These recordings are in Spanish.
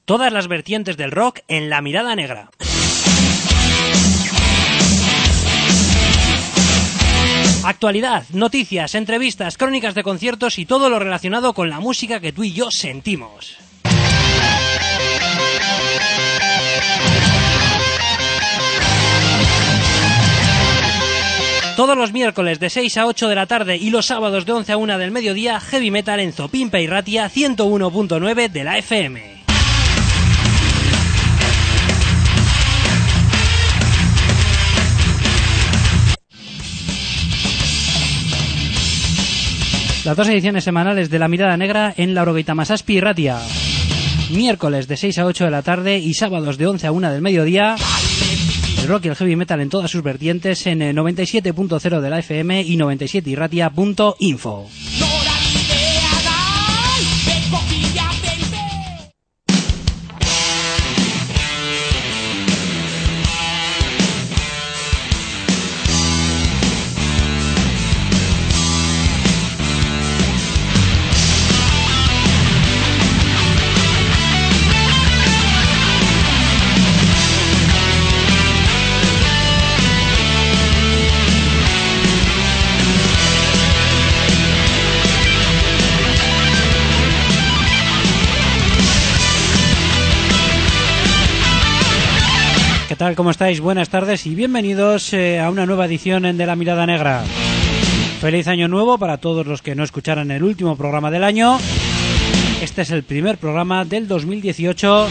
Todas las vertientes del rock en La Mirada Negra. Actualidad, noticias, entrevistas, crónicas de conciertos y todo lo relacionado con la música que tú y yo sentimos. Todos los miércoles de 6 a 8 de la tarde y los sábados de 11 a 1 del mediodía, Heavy Metal en Zopimpa y Ratia 101.9 de la FM. Las dos ediciones semanales de La Mirada Negra en Laurogeita Masazpi y Ratia. Miércoles de 6 a 8 de la tarde y sábados de 11 a 1 del mediodía. El rock y el heavy metal en todas sus vertientes en 97.0 de la FM y 97irratia.info. ¿Qué tal? ¿Cómo estáis? Buenas tardes y bienvenidos a una nueva edición de La Mirada Negra. Feliz año nuevo para todos los que no escucharan el último programa del año. Este es el primer programa del 2018.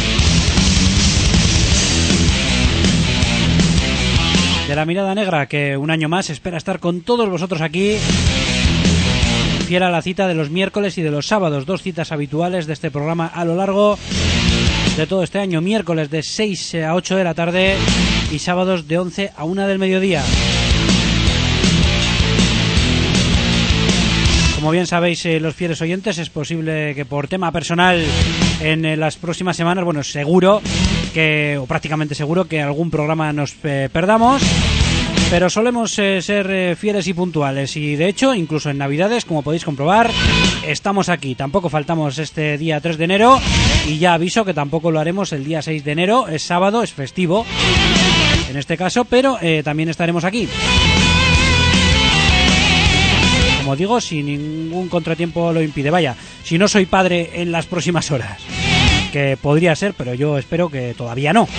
De La Mirada Negra, que un año más espera estar con todos vosotros aquí. Fiel a la cita de los miércoles y de los sábados, dos citas habituales de este programa a lo largo de todo este año, miércoles de 6 a 8 de la tarde y sábados de 11 a 1 del mediodía. Como bien sabéis los fieles oyentes, es posible que por tema personal en las próximas semanas, bueno, seguro que, o prácticamente seguro que algún programa nos perdamos, pero solemos ser fieles y puntuales y de hecho, incluso en Navidades, como podéis comprobar, estamos aquí. Tampoco faltamos este día 3 de enero y ya aviso que tampoco lo haremos el día 6 de enero, es sábado, es festivo en este caso, pero también estaremos aquí. Como digo, si ningún contratiempo lo impide. Vaya, si no soy padre en las próximas horas, que podría ser, pero yo espero que todavía no.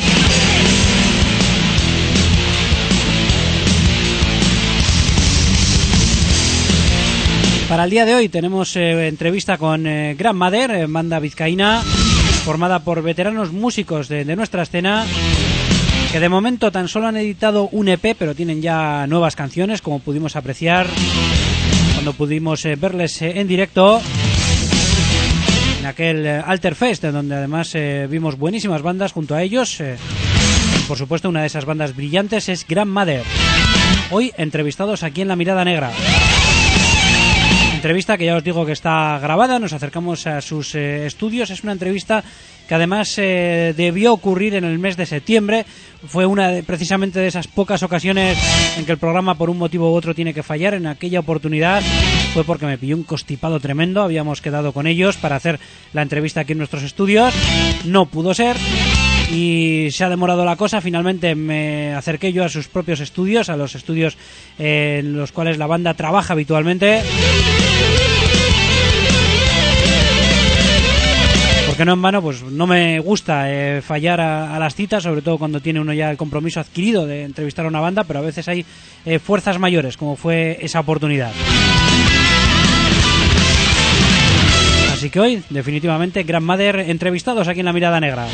Para el día de hoy tenemos entrevista con Grandmother, banda vizcaína formada por veteranos músicos de nuestra escena, que de momento tan solo han editado un EP, pero tienen ya nuevas canciones, como pudimos apreciar cuando pudimos verles en directo en aquel Alter Fest, donde además vimos buenísimas bandas junto a ellos. Por supuesto, una de esas bandas brillantes es Grandmother. Hoy entrevistados aquí en La Mirada Negra. Entrevista que ya os digo que está grabada, nos acercamos a sus estudios. Es una entrevista que además debió ocurrir en el mes de septiembre. Fue precisamente de esas pocas ocasiones en que el programa por un motivo u otro tiene que fallar. En aquella oportunidad fue porque me pilló un constipado tremendo. Habíamos quedado con ellos para hacer la entrevista aquí en nuestros estudios. No pudo ser y se ha demorado la cosa. Finalmente me acerqué yo a sus propios estudios, a los estudios en los cuales la banda trabaja habitualmente. Porque no en vano, pues no me gusta fallar a las citas, sobre todo cuando tiene uno ya el compromiso adquirido de entrevistar a una banda, pero a veces hay fuerzas mayores, como fue esa oportunidad. Así que hoy, definitivamente, Grandmother entrevistados aquí en La Mirada Negra.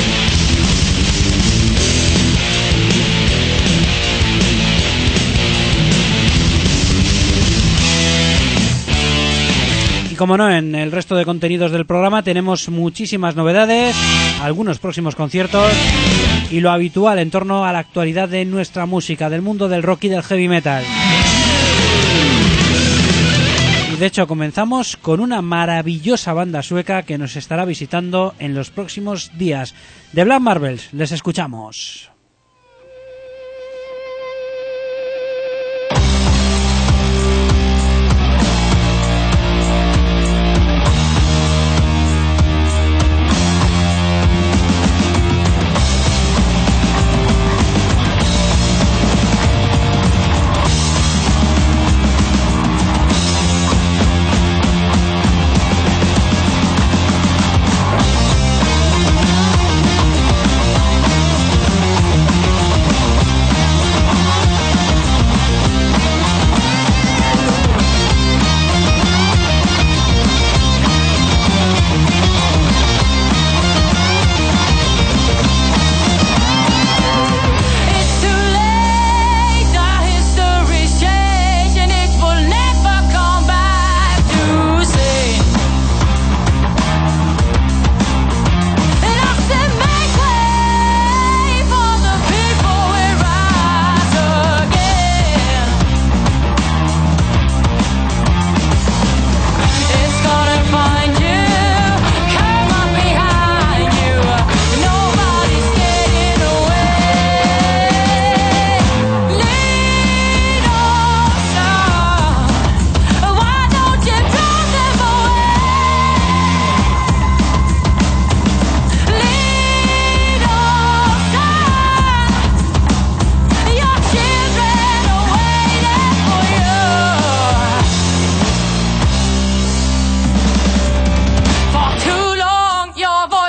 Como no, en el resto de contenidos del programa tenemos muchísimas novedades, algunos próximos conciertos y lo habitual en torno a la actualidad de nuestra música, del mundo del rock y del heavy metal. Y de hecho comenzamos con una maravillosa banda sueca que nos estará visitando en los próximos días. The Black Marbles, les escuchamos.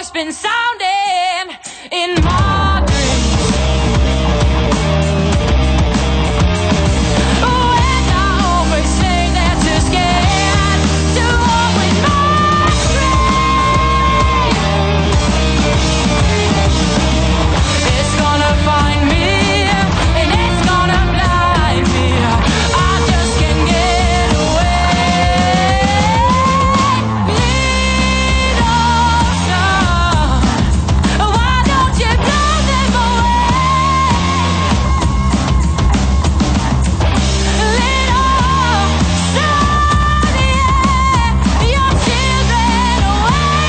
it's been sounding in my dreams. When I always say that you're scared to walk with my dream. It's gonna find me and it's gonna blind me. I just can't get away. Little sun, why don't you blow them away? Little sun, yeah, your children are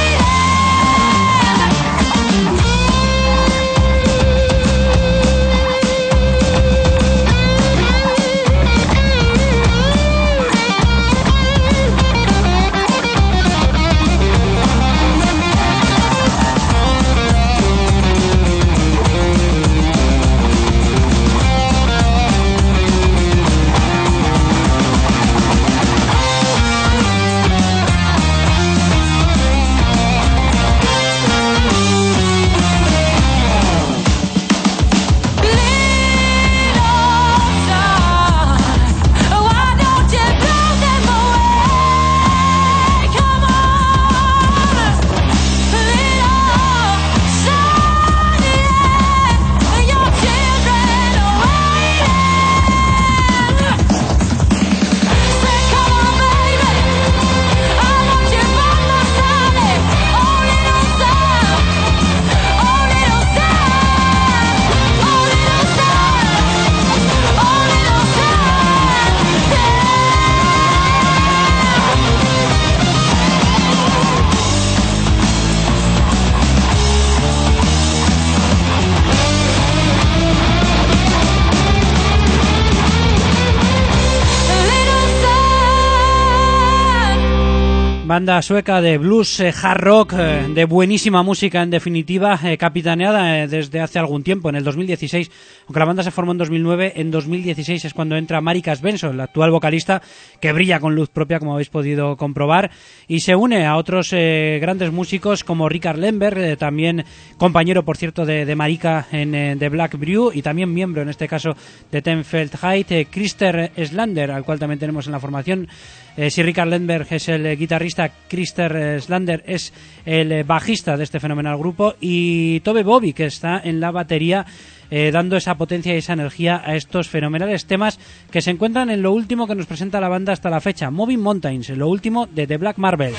Banda sueca de blues, hard rock, de buenísima música en definitiva, capitaneada desde hace algún tiempo, en el 2016, aunque la banda se formó en 2009, en 2016 es cuando entra Marika Svensson, la actual vocalista, que brilla con luz propia, como habéis podido comprobar, y se une a otros grandes músicos como Rikard Lemberg, también compañero, por cierto, de Marika en The Black Brew, y también miembro, en este caso, de Tenfeld Height, Christer Slander, al cual también tenemos en la formación. Si Rikard Lemberg es el guitarrista, Christer Slander es el bajista de este fenomenal grupo, y Tove Bobby, que está en la batería, dando esa potencia y esa energía a estos fenomenales temas que se encuentran en lo último que nos presenta la banda hasta la fecha, Moving Mountains, lo último de The Black Marbles.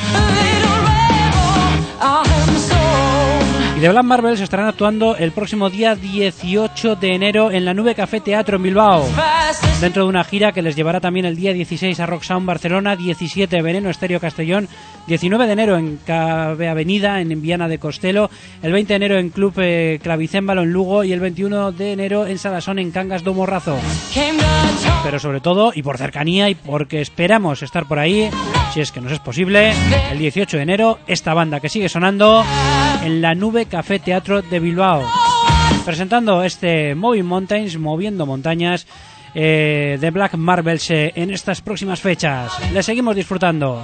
Y The Black Marbles estarán actuando el próximo día 18 de enero en la Nube Café Teatro en Bilbao, dentro de una gira que les llevará también el día 16 a Rock Sound Barcelona, 17 Veneno Estéreo Castellón, 19 de enero en KB Avenida en Viana de Costelo, el 20 de enero en Club Clavicémbalo en Lugo y el 21 de enero en Salasón en Cangas do Morrazo. Pero sobre todo, y por cercanía y porque esperamos estar por ahí, si es que nos es posible, el 18 de enero esta banda que sigue sonando en la Nube Café Teatro de Bilbao, presentando este Moving Mountains, moviendo montañas, de Black Marbles en estas próximas fechas. Le seguimos disfrutando.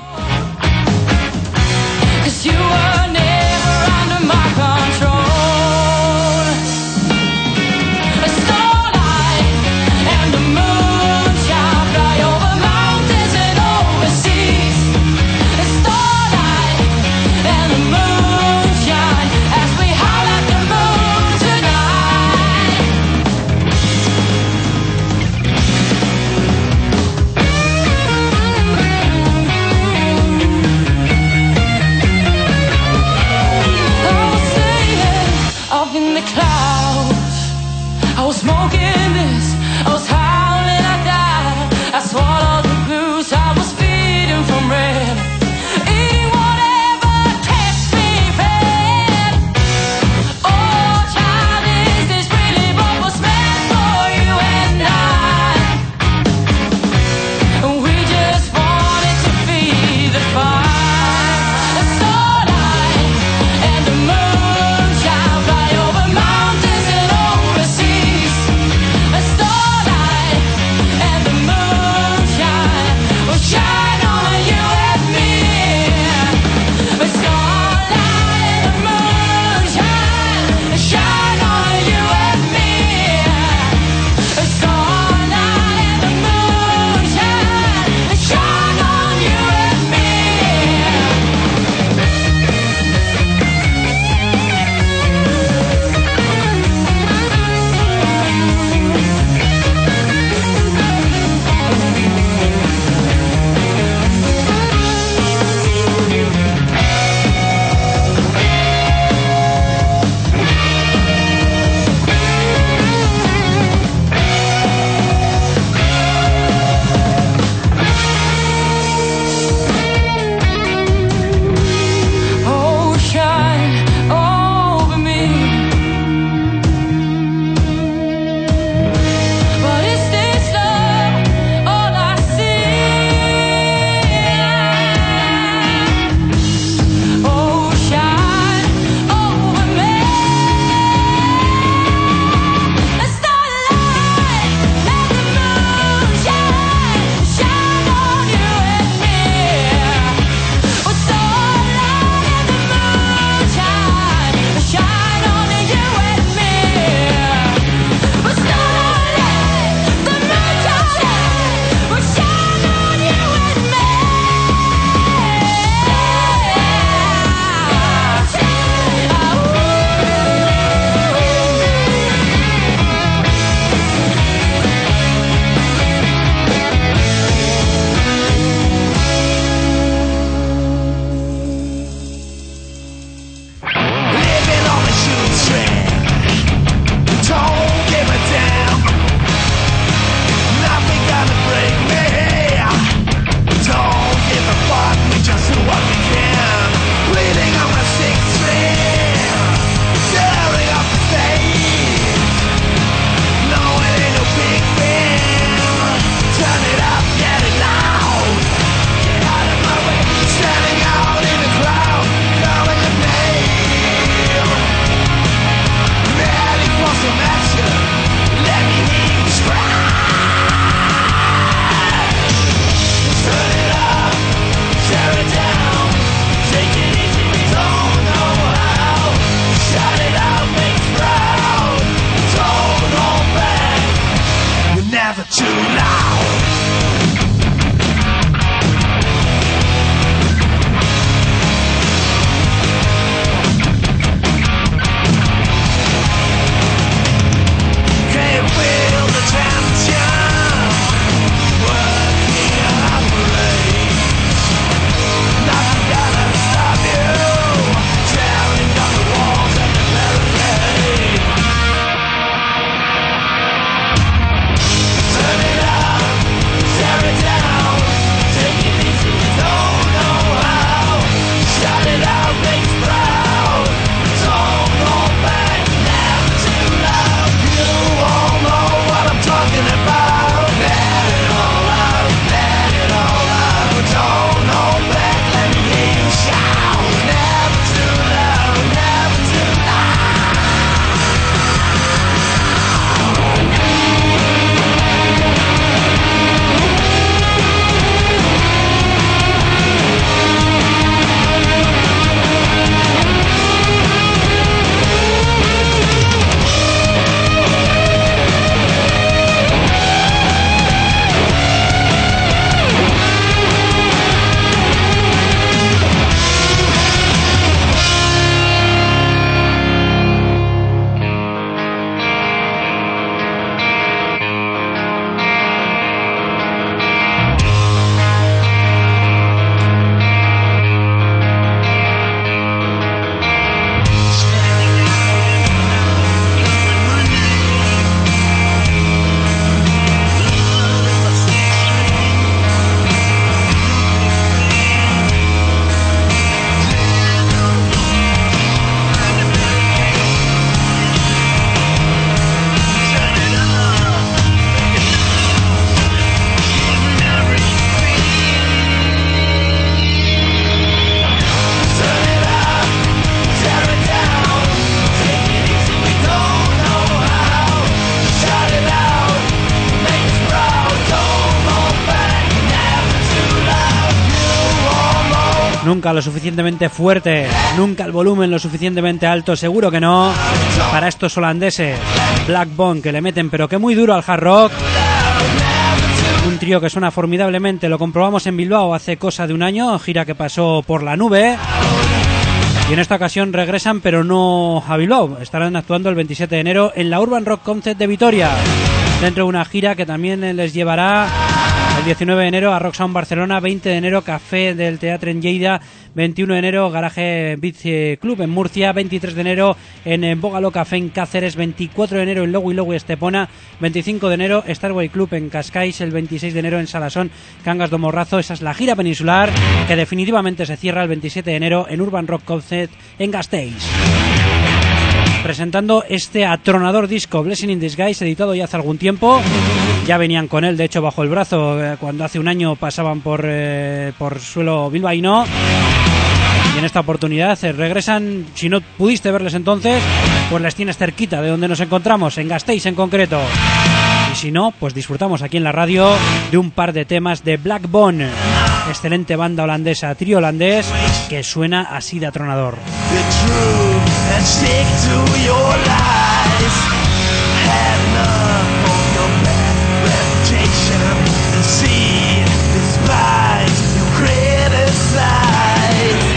Nunca lo suficientemente fuerte, nunca el volumen lo suficientemente alto, seguro que no, para estos holandeses. Black Bone, que le meten pero que muy duro al hard rock. Un trío que suena formidablemente, lo comprobamos en Bilbao hace cosa de un año, gira que pasó por la nube. Y en esta ocasión regresan, pero no a Bilbao. Estarán actuando el 27 de enero en la Urban Rock Concert de Vitoria, dentro de una gira que también les llevará el 19 de enero a Rock Sound Barcelona, 20 de enero Café del Teatre en Lleida, 21 de enero Garage Beach Club en Murcia, 23 de enero en Bógalo Café en Cáceres, 24 de enero en Lowi Lowi Estepona, 25 de enero Starway Club en Cascais, el 26 de enero en Salasón, Cangas do Morrazo. Esa es la gira peninsular que definitivamente se cierra el 27 de enero en Urban Rock Concert en Gasteiz. Presentando este atronador disco Blessing in Disguise, editado ya hace algún tiempo. Ya venían con él, de hecho, bajo el brazo cuando hace un año pasaban por suelo bilbaíno. Y en esta oportunidad regresan. Si no pudiste verles entonces, pues les tienes cerquita de donde nos encontramos, en Gasteiz en concreto. Y si no, pues disfrutamos aquí en la radio de un par de temas de Black Bone, excelente banda holandesa, trío holandés, que suena así de atronador. And stick to your lies. Had enough of your bad reputation. And see, despise, you criticize.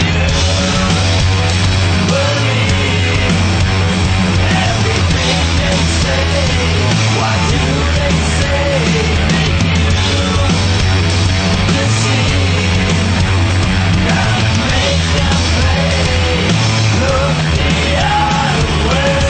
Believe everything they say. What do they say? Deceive, gotta make them pay. Look the other way.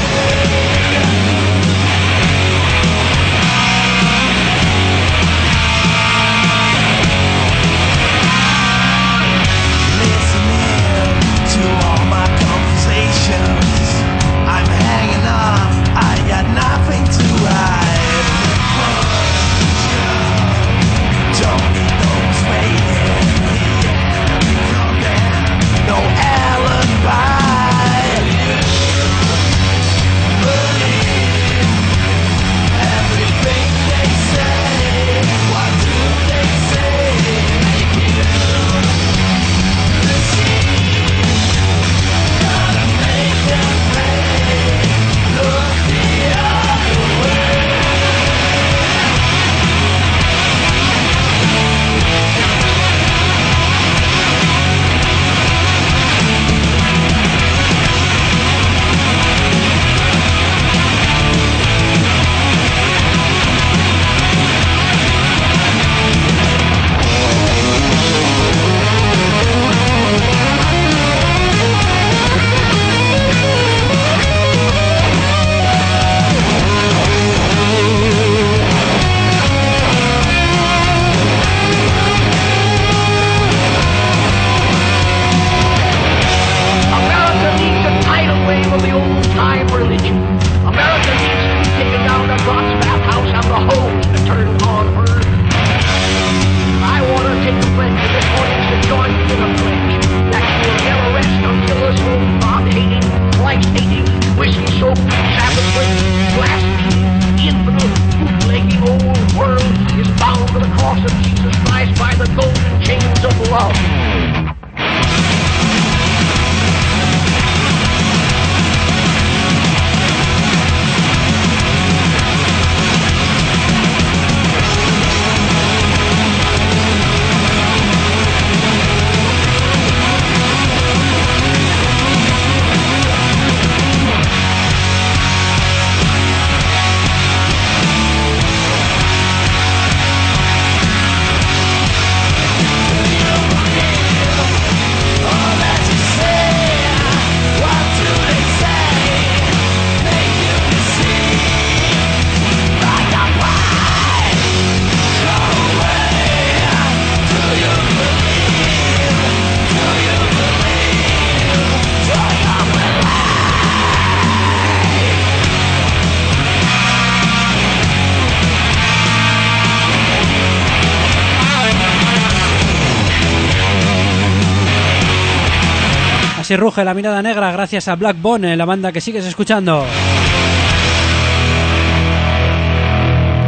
Así ruge la mirada negra gracias a Black Bone, la banda que sigues escuchando.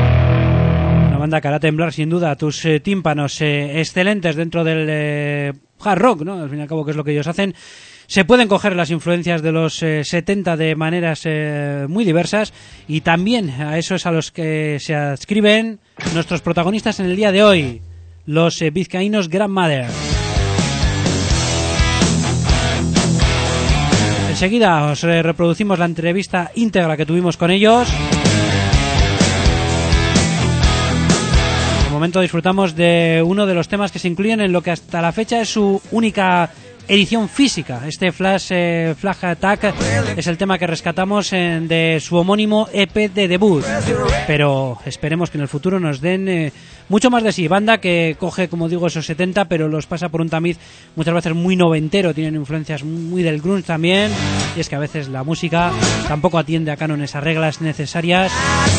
Una banda que hará temblar sin duda tus tímpanos, excelentes dentro del hard rock, ¿no? Al fin y al cabo, que es lo que ellos hacen. Se pueden coger las influencias de los 70 de maneras muy diversas, y también a eso es a los que se adscriben nuestros protagonistas en el día de hoy, los vizcaínos Grandmother. Enseguida os reproducimos la entrevista íntegra que tuvimos con ellos. De momento disfrutamos de uno de los temas que se incluyen en lo que hasta la fecha es su única edición física. Este Flag Attack es el tema que rescatamos de su homónimo EP de debut, pero esperemos que en el futuro nos den mucho más de sí. Banda que coge, como digo, esos 70, pero los pasa por un tamiz muchas veces muy noventero, tienen influencias muy del grunge también, y es que a veces la música tampoco atiende a cánones, a reglas necesarias,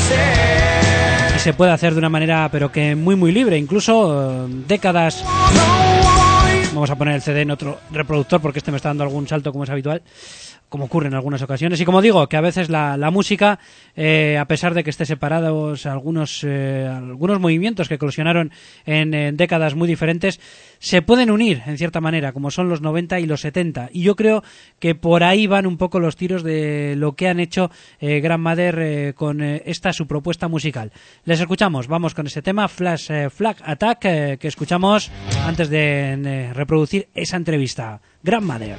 y se puede hacer de una manera pero que muy libre, incluso décadas. Vamos a poner el CD en otro reproductor porque este me está dando algún salto, como es habitual, como ocurre en algunas ocasiones. Y como digo, que a veces la música, a pesar de que esté separados algunos movimientos que colisionaron en décadas muy diferentes, se pueden unir en cierta manera, como son los 90 y los 70. Y yo creo que por ahí van un poco los tiros de lo que han hecho Grandmother con esta su propuesta musical. Les escuchamos, vamos con ese tema, Flag Attack, que escuchamos antes de reproducir esa entrevista. Grandmother.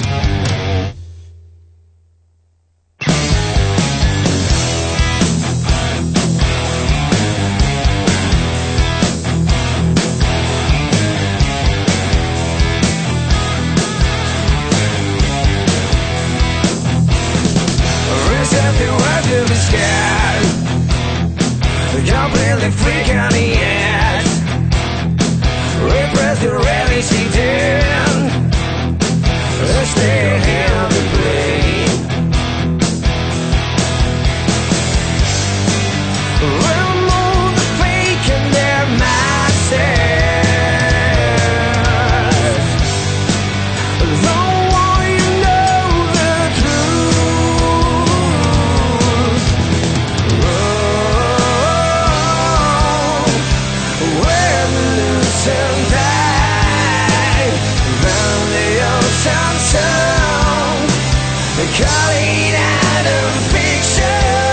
To be scared, completely freak on the edge. Repress your reality down. Stay here to play. Remove the fake and their masses. Don't want you know the truth. Calling out of fiction.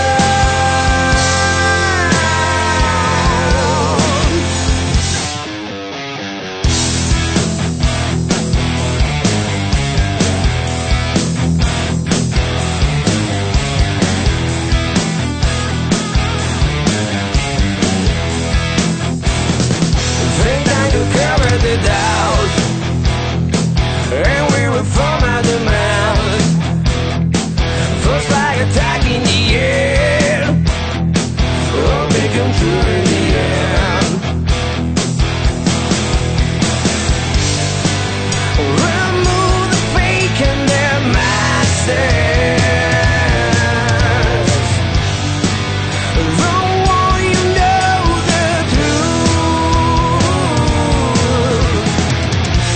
Think time to cover the doubt, and we will form out the mouth. First flag attack in the air, oh, they come true in the end. Remove the fake and their masters. Don't want you know the truth.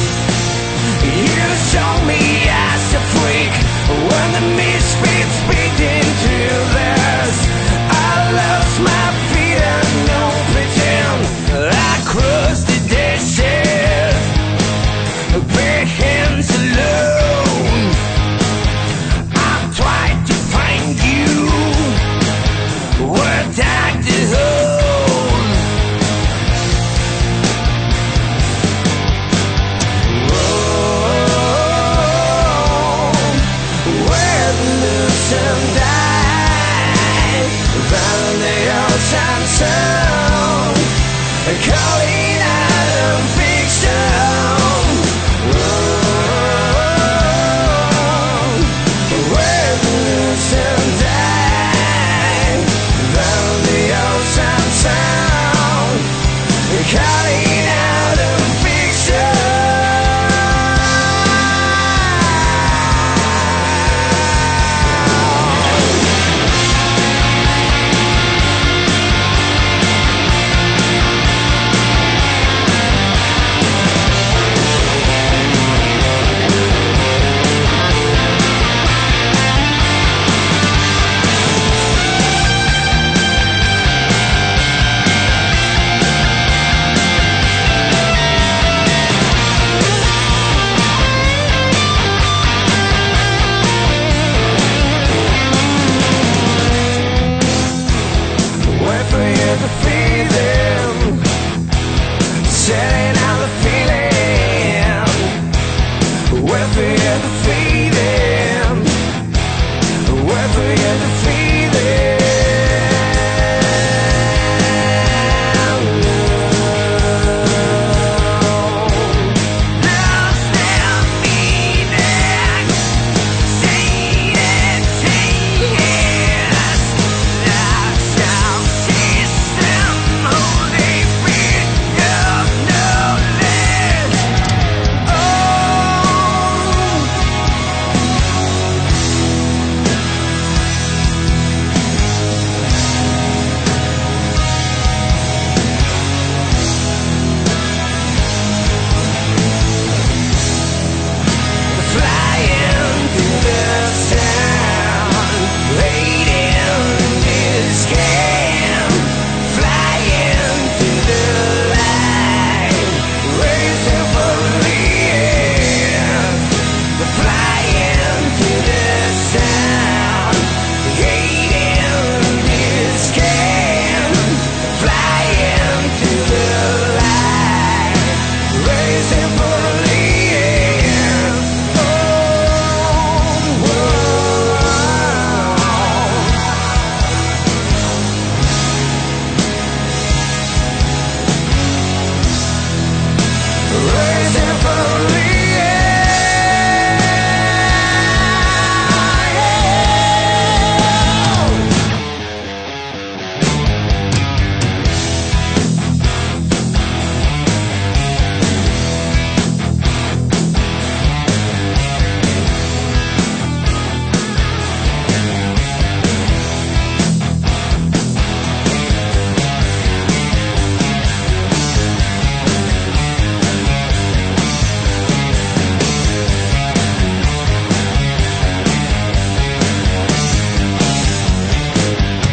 You show me as a freak when the misfits speak.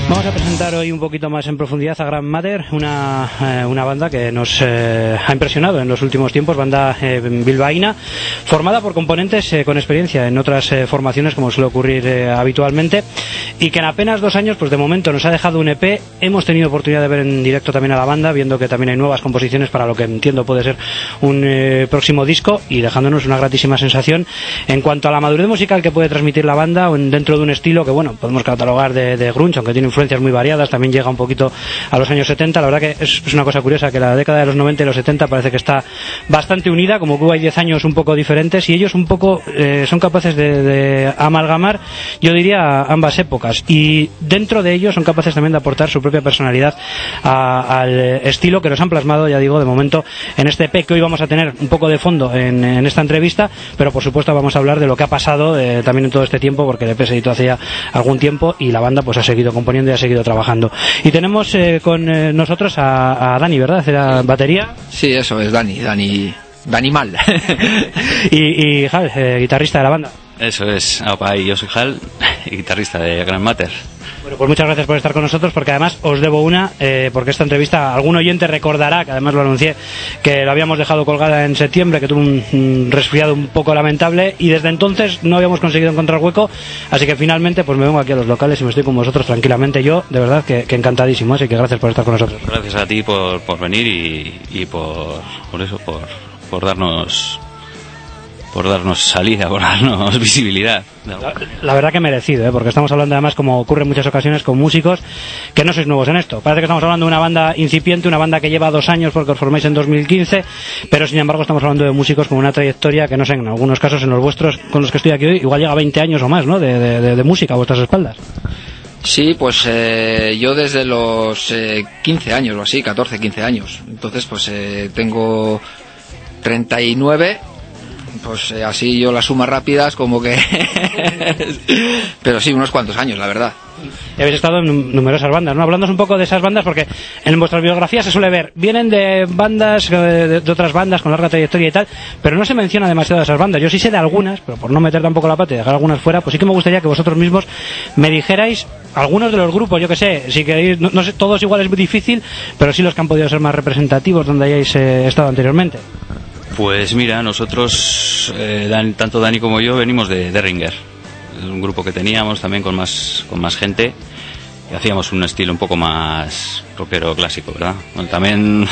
Vamos a presentar hoy un poquito más en profundidad a Grand Mother, una banda que nos ha impresionado en los últimos tiempos, banda bilbaína, formada por componentes con experiencia en otras formaciones, como suele ocurrir habitualmente, y que en apenas 2 años, pues de momento nos ha dejado un EP. Hemos tenido oportunidad de ver en directo también a la banda, viendo que también hay nuevas composiciones para lo que entiendo puede ser un próximo disco, y dejándonos una gratísima sensación en cuanto a la madurez musical que puede transmitir la banda dentro de un estilo que, bueno, podemos catalogar de grunge, aunque tiene influencias muy variadas. También llega un poquito a los años 70. La verdad que es una cosa curiosa, que la década de los 90 y los 70 parece que está bastante unida, como que hay 10 años un poco diferentes, y ellos un poco son capaces de amalgamar, yo diría, ambas épocas, y dentro de ellos son capaces también de aportar su propia personalidad al estilo que nos han plasmado, ya digo, de momento en este EP, que hoy vamos a tener un poco de fondo en esta entrevista, pero por supuesto vamos a hablar de lo que ha pasado también en todo este tiempo, porque el EP se editó hace ya algún tiempo y la banda pues ha seguido componiendo y ha seguido trabajando. Y tenemos con nosotros a Dani, ¿verdad? ¿Era batería? Sí, eso es Dani Mal. y Hal, guitarrista de la banda. Eso es, y yo soy Hal, guitarrista de Grand Mother. Bueno, pues muchas gracias por estar con nosotros, porque además os debo una, porque esta entrevista algún oyente recordará, que además lo anuncié, que la habíamos dejado colgada en septiembre, que tuvo un resfriado un poco lamentable, y desde entonces no habíamos conseguido encontrar hueco, así que finalmente pues me vengo aquí a los locales y me estoy con vosotros tranquilamente. Yo, de verdad, que encantadísimo, así que gracias por estar con nosotros. Gracias a ti por venir y por eso, por darnos salida, por darnos visibilidad. La verdad que merecido, porque estamos hablando además, como ocurre en muchas ocasiones, con músicos que no sois nuevos en esto. Parece que estamos hablando de una banda incipiente, una banda que lleva 2 años porque os formáis en 2015, pero sin embargo estamos hablando de músicos con una trayectoria que, no sé, en algunos casos, en los vuestros con los que estoy aquí hoy, igual llega 20 años o más, ¿no?, de música a vuestras espaldas. Sí, pues yo desde los 15 años o así, 14, 15 años. Entonces pues tengo 39. Pues así yo las sumas rápidas como que pero sí, unos cuantos años, la verdad. Y habéis estado en numerosas bandas, ¿no? Hablándonos un poco de esas bandas, porque en vuestras biografías se suele ver, vienen de bandas, de otras bandas con larga trayectoria y tal, pero no se menciona demasiado de esas bandas. Yo sí sé de algunas, pero por no meter tampoco la pata y dejar algunas fuera, pues sí que me gustaría que vosotros mismos me dijerais algunos de los grupos, yo que sé, si queréis, no sé, todos igual es muy difícil, pero sí los que han podido ser más representativos donde hayáis estado anteriormente. Pues mira, nosotros, tanto Dani como yo, venimos de Derringer. Es un grupo que teníamos también con más gente, y hacíamos un estilo un poco más rockero clásico, ¿verdad? Bueno, también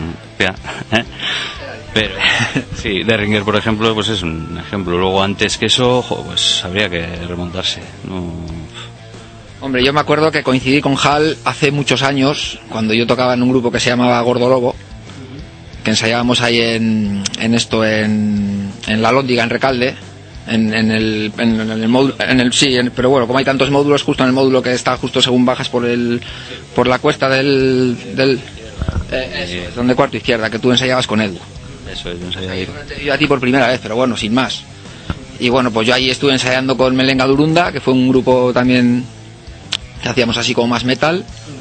pero sí, Derringer, por ejemplo, pues es un ejemplo. Luego, antes que eso, pues habría que remontarse, ¿no? Hombre, yo me acuerdo que coincidí con Hal hace muchos años, cuando yo tocaba en un grupo que se llamaba Gordo Lobo, que ensayábamos ahí en la Lóndiga, en Recalde, en el módulo, pero bueno, como hay tantos módulos, justo en el módulo que está justo según bajas por la cuesta del donde cuarto izquierda, que tú ensayabas con Edu. Eso es, ensayaba ahí. Yo a ti por primera vez, pero bueno, sin más. Y bueno, pues yo ahí estuve ensayando con Melenga Durunda, que fue un grupo también que hacíamos así como más metal.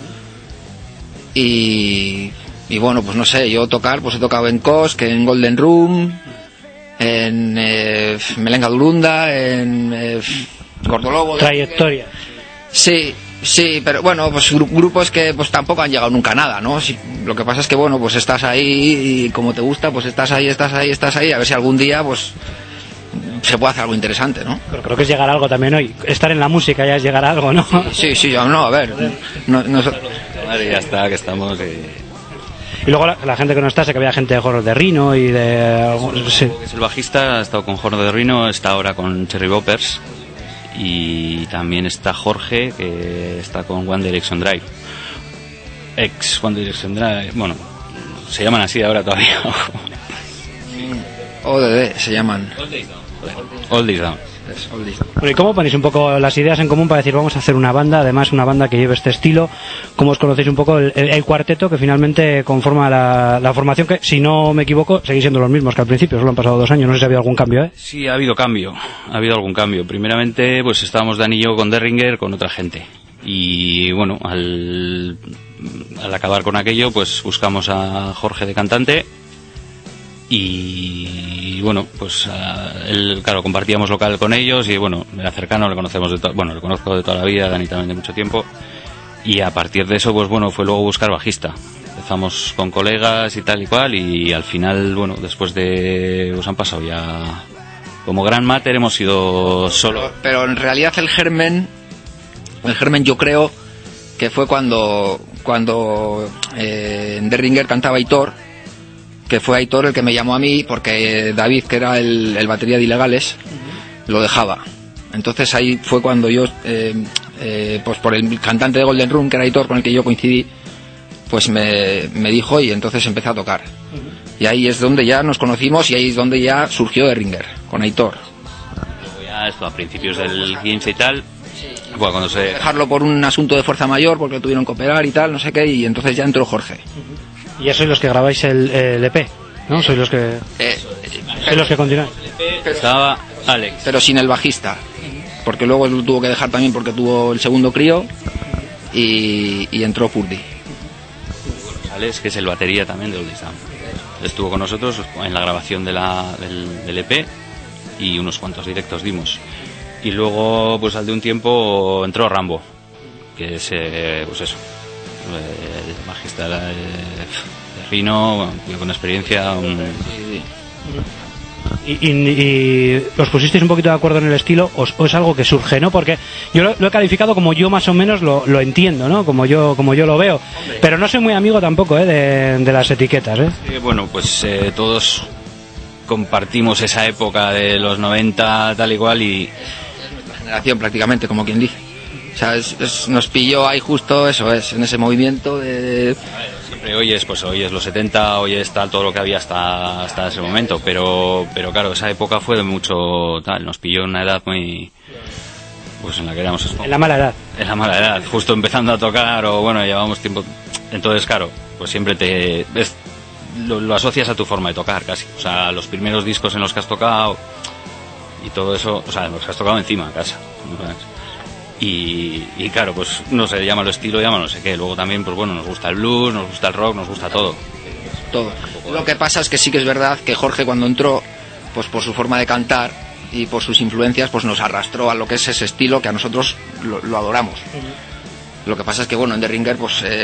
Y bueno, pues no sé, yo pues he tocado en Cos, que en Golden Room, en Melenga Durunda, en Gordolobo. Trayectoria. Sí, pero bueno, pues grupos que pues tampoco han llegado nunca a nada, ¿no? Lo que pasa es que bueno, pues estás ahí y como te gusta, pues estás ahí, a ver si algún día pues se puede hacer algo interesante, ¿no? Pero creo que es llegar a algo también hoy. Estar en la música ya es llegar a algo, ¿no? Sí, no, a ver. Ya está, que estamos... Y luego la gente que no está, sé que había gente de Horror de Rhino y de... Sí. El bajista ha estado con Horror de Rhino, está ahora con Cherry Boppers, y también está Jorge, que está con One Direction Drive. Ex One Direction Drive, bueno, se llaman así ahora todavía. ODD se llaman. All Days Down. Bueno, ¿y cómo ponéis un poco las ideas en común para decir vamos a hacer una banda, además una banda que lleve este estilo? ¿Cómo os conocéis un poco el cuarteto que finalmente conforma la formación, que si no me equivoco seguís siendo los mismos que al principio? Solo han pasado 2 años, no sé si ha habido algún cambio, ¿eh? Sí, ha habido algún cambio. Primeramente pues estábamos Dani y yo con Derringer, con otra gente, y bueno, al acabar con aquello pues buscamos a Jorge de cantante. Y bueno, pues él, claro, compartíamos local con ellos y bueno, era cercano, le conocemos le conozco de toda la vida, Dani también de mucho tiempo, Y a partir de eso, pues bueno, fue luego buscar bajista. Empezamos con colegas y tal y cual, y al final, bueno, después de... pues han pasado ya... Como Grand Matter hemos sido solo. Pero en realidad el germen yo creo que fue cuando en Derringer cantaba Aitor, que fue Aitor el que me llamó a mí, porque David, que era el batería de Ilegales, lo dejaba. Entonces ahí fue cuando yo, pues por el cantante de Golden Room, que era Aitor, con el que yo coincidí, pues me dijo, y entonces empecé a tocar. Y ahí es donde ya nos conocimos, y ahí es donde ya surgió Derringer, con Aitor. Luego ya esto a principios del 15 y tal, bueno, cuando se... Dejarlo por un asunto de fuerza mayor, porque tuvieron que operar y tal, no sé qué, y entonces ya entró Jorge. Y ya sois los que grabáis el EP, ¿no? Sois los que continuáis. Estaba Alex. Pero sin el bajista, porque luego lo tuvo que dejar también porque tuvo el segundo crío, y entró Purdy. Alex, que es el batería también de Old Days Down. Estuvo con nosotros en la grabación del EP, y unos cuantos directos dimos. Y luego, pues al de un tiempo, entró Rambo, que es, pues eso, el bajista de Rino, bueno, con experiencia. Y os pusisteis un poquito de acuerdo en el estilo, o es algo que surge, ¿no? Porque yo lo he calificado como yo más o menos lo entiendo, ¿no? Como yo lo veo. Pero no soy muy amigo tampoco, de las etiquetas, Bueno, pues todos compartimos esa época de los 90, tal y cual, y... generación prácticamente, como quien dice. O sea, nos pilló ahí justo, eso es, en ese movimiento de... Siempre oyes los 70, oyes tal, todo lo que había hasta ese momento, pero claro, esa época fue de mucho tal, nos pilló en una edad muy... pues en la que éramos... En la mala edad. En la mala edad, justo empezando a tocar, o bueno, llevamos tiempo... Entonces, claro, pues siempre lo asocias a tu forma de tocar, casi. O sea, los primeros discos en los que has tocado... y todo eso, o sea, los que has tocado encima, casa. Y claro, pues no sé, llámalo estilo, llámalo no sé qué. Luego también, pues bueno, nos gusta el blues, nos gusta el rock, nos gusta todo. Todo. Lo que pasa es que sí que es verdad que Jorge, cuando entró, pues por su forma de cantar y por sus influencias, pues nos arrastró a lo que es ese estilo que a nosotros lo adoramos. Lo que pasa es que, bueno, en Derringer,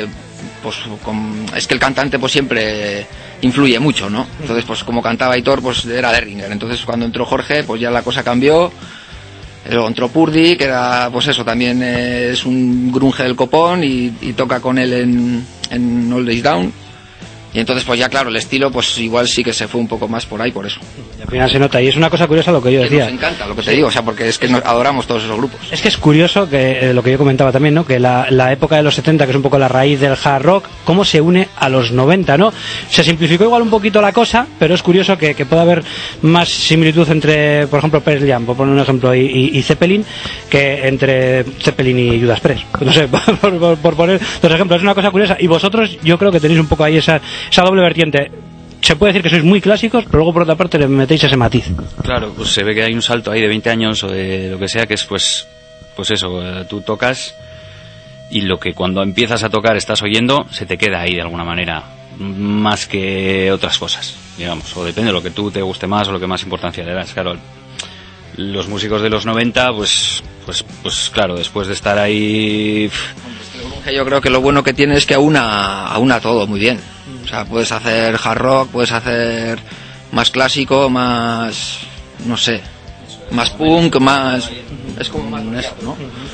es que el cantante pues siempre influye mucho, ¿no? Entonces, pues como cantaba Aitor, pues era Derringer. Entonces, cuando entró Jorge, pues ya la cosa cambió. Luego entró Purdy, que era, pues eso, también es un grunge del copón, y toca con él en Old Days Down. Y entonces, pues ya claro, el estilo, pues igual sí que se fue un poco más por ahí, por eso. Y al final se nota, y es una cosa curiosa lo que yo decía. Nos encanta lo que te digo, o sea, porque es que nos adoramos todos esos grupos. Es que es curioso que lo que yo comentaba también, ¿no? Que la época de los 70, que es un poco la raíz del hard rock, cómo se une a los 90, ¿no? Se simplificó igual un poquito la cosa, pero es curioso que pueda haber más similitud entre, por ejemplo, Pearl Jam, por poner un ejemplo, y Zeppelin, que entre Zeppelin y Judas Priest. No sé, por poner dos ejemplos, es una cosa curiosa. Y vosotros, yo creo que tenéis un poco ahí esa doble vertiente. Se puede decir que sois muy clásicos, pero luego por otra parte le metéis ese matiz. Claro, pues se ve que hay un salto ahí de 20 años o de lo que sea, que es pues eso, tú tocas y lo que cuando empiezas a tocar estás oyendo se te queda ahí de alguna manera, más que otras cosas, digamos, o depende de lo que tú te guste más o lo que más importancia le das. Claro, los músicos de los 90, pues claro, después de estar ahí... Yo creo que lo bueno que tiene es que aúna todo muy bien. O sea, puedes hacer hard rock, puedes hacer más clásico, más, no sé, más punk, más... Es como más eso, ¿no?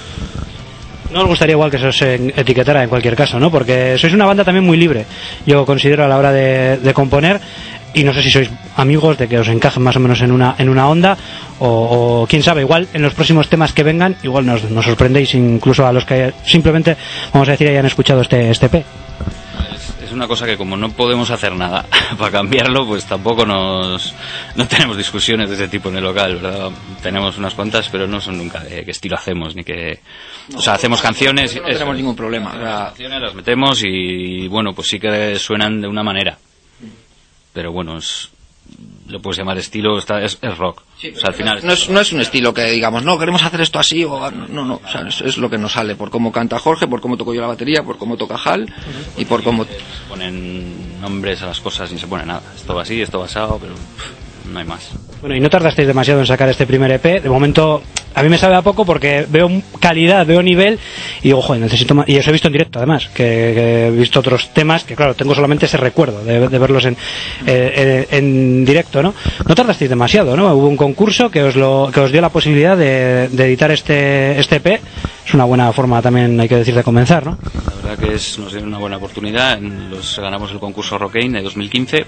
No os gustaría igual que se os etiquetara en cualquier caso, ¿no? Porque sois una banda también muy libre, yo considero, a la hora de componer, y no sé si sois amigos de que os encajen más o menos en una onda, o quién sabe, igual en los próximos temas que vengan, igual nos sorprendéis incluso a los que simplemente, vamos a decir, hayan escuchado este EP. Es una cosa que como no podemos hacer nada para cambiarlo, pues tampoco no tenemos discusiones de ese tipo en el local, ¿verdad? Tenemos unas cuantas, pero no son nunca de qué estilo hacemos, ni que... O sea, hacemos canciones... No tenemos ningún problema. Las canciones las metemos y, bueno, pues sí que suenan de una manera. Pero bueno, lo puedes llamar estilo, es rock. Sí, o sea, al final... No es un estilo que digamos, no, queremos hacer esto así, o no, o sea, es lo que nos sale, por cómo canta Jorge, por cómo toco yo la batería, por cómo toca Hal, y por cómo... Se ponen nombres a las cosas, ni se pone nada. Esto va así, esto va asado, pero no hay más. Bueno, y no tardasteis demasiado en sacar este primer EP. De momento a mí me sabe a poco porque veo calidad, veo nivel y digo, joder, necesito más. Y os he visto en directo además, que he visto otros temas que claro, tengo solamente ese recuerdo de verlos en directo, ¿no? No tardasteis demasiado, ¿no? Hubo un concurso que os dio la posibilidad de editar este EP. Es una buena forma también, hay que decir, de comenzar, ¿no? La verdad que nos dio una buena oportunidad. Ganamos el concurso Rockane de 2015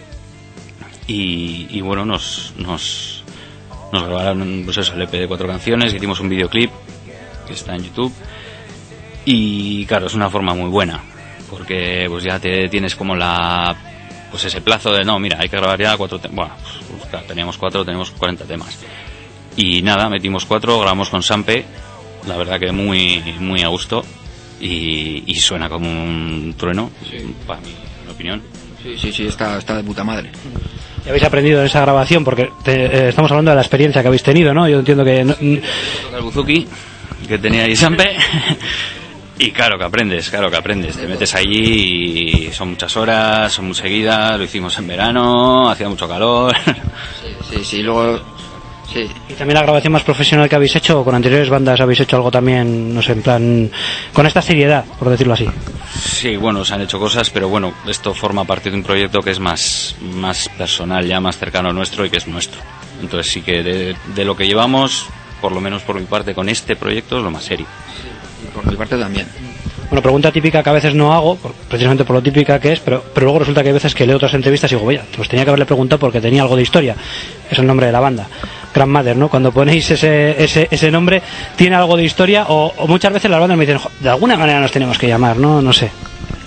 y bueno, nos grabaron pues eso, el EP de 4 canciones, hicimos un videoclip que está en YouTube y claro, es una forma muy buena porque pues ya tienes como pues ese plazo de no, mira, hay que grabar ya 4 temas. Bueno, pues, claro, teníamos 4, tenemos 40 temas y nada, metimos 4, grabamos con Sampe, la verdad que muy muy a gusto y suena como un trueno, sí, para mi opinión. Sí, está de puta madre. ¿Y habéis aprendido en esa grabación? Porque estamos hablando de la experiencia que habéis tenido, ¿no? Yo entiendo que... Toca el buzuki que tenía ahí Sampe y claro que aprendes, te metes allí y son muchas horas, son muy seguidas, lo hicimos en verano, hacía mucho calor. Sí, luego... Sí. Y también la grabación más profesional que habéis hecho, con anteriores bandas habéis hecho algo también, no sé, en plan, con esta seriedad, por decirlo así. Sí, bueno, se han hecho cosas, pero bueno, esto forma parte de un proyecto que es más personal, ya más cercano a nuestro y que es nuestro. Entonces sí que de lo que llevamos, por lo menos por mi parte, con este proyecto es lo más serio. Y por mi parte también. Bueno, pregunta típica que a veces no hago, precisamente por lo típica que es, pero luego resulta que hay veces que leo otras entrevistas y digo, vaya, pues tenía que haberle preguntado porque tenía algo de historia. Es el nombre de la banda, Grandmother, ¿no? Cuando ponéis ese nombre, ¿tiene algo de historia? O muchas veces las bandas me dicen, de alguna manera nos tenemos que llamar, ¿no? No sé.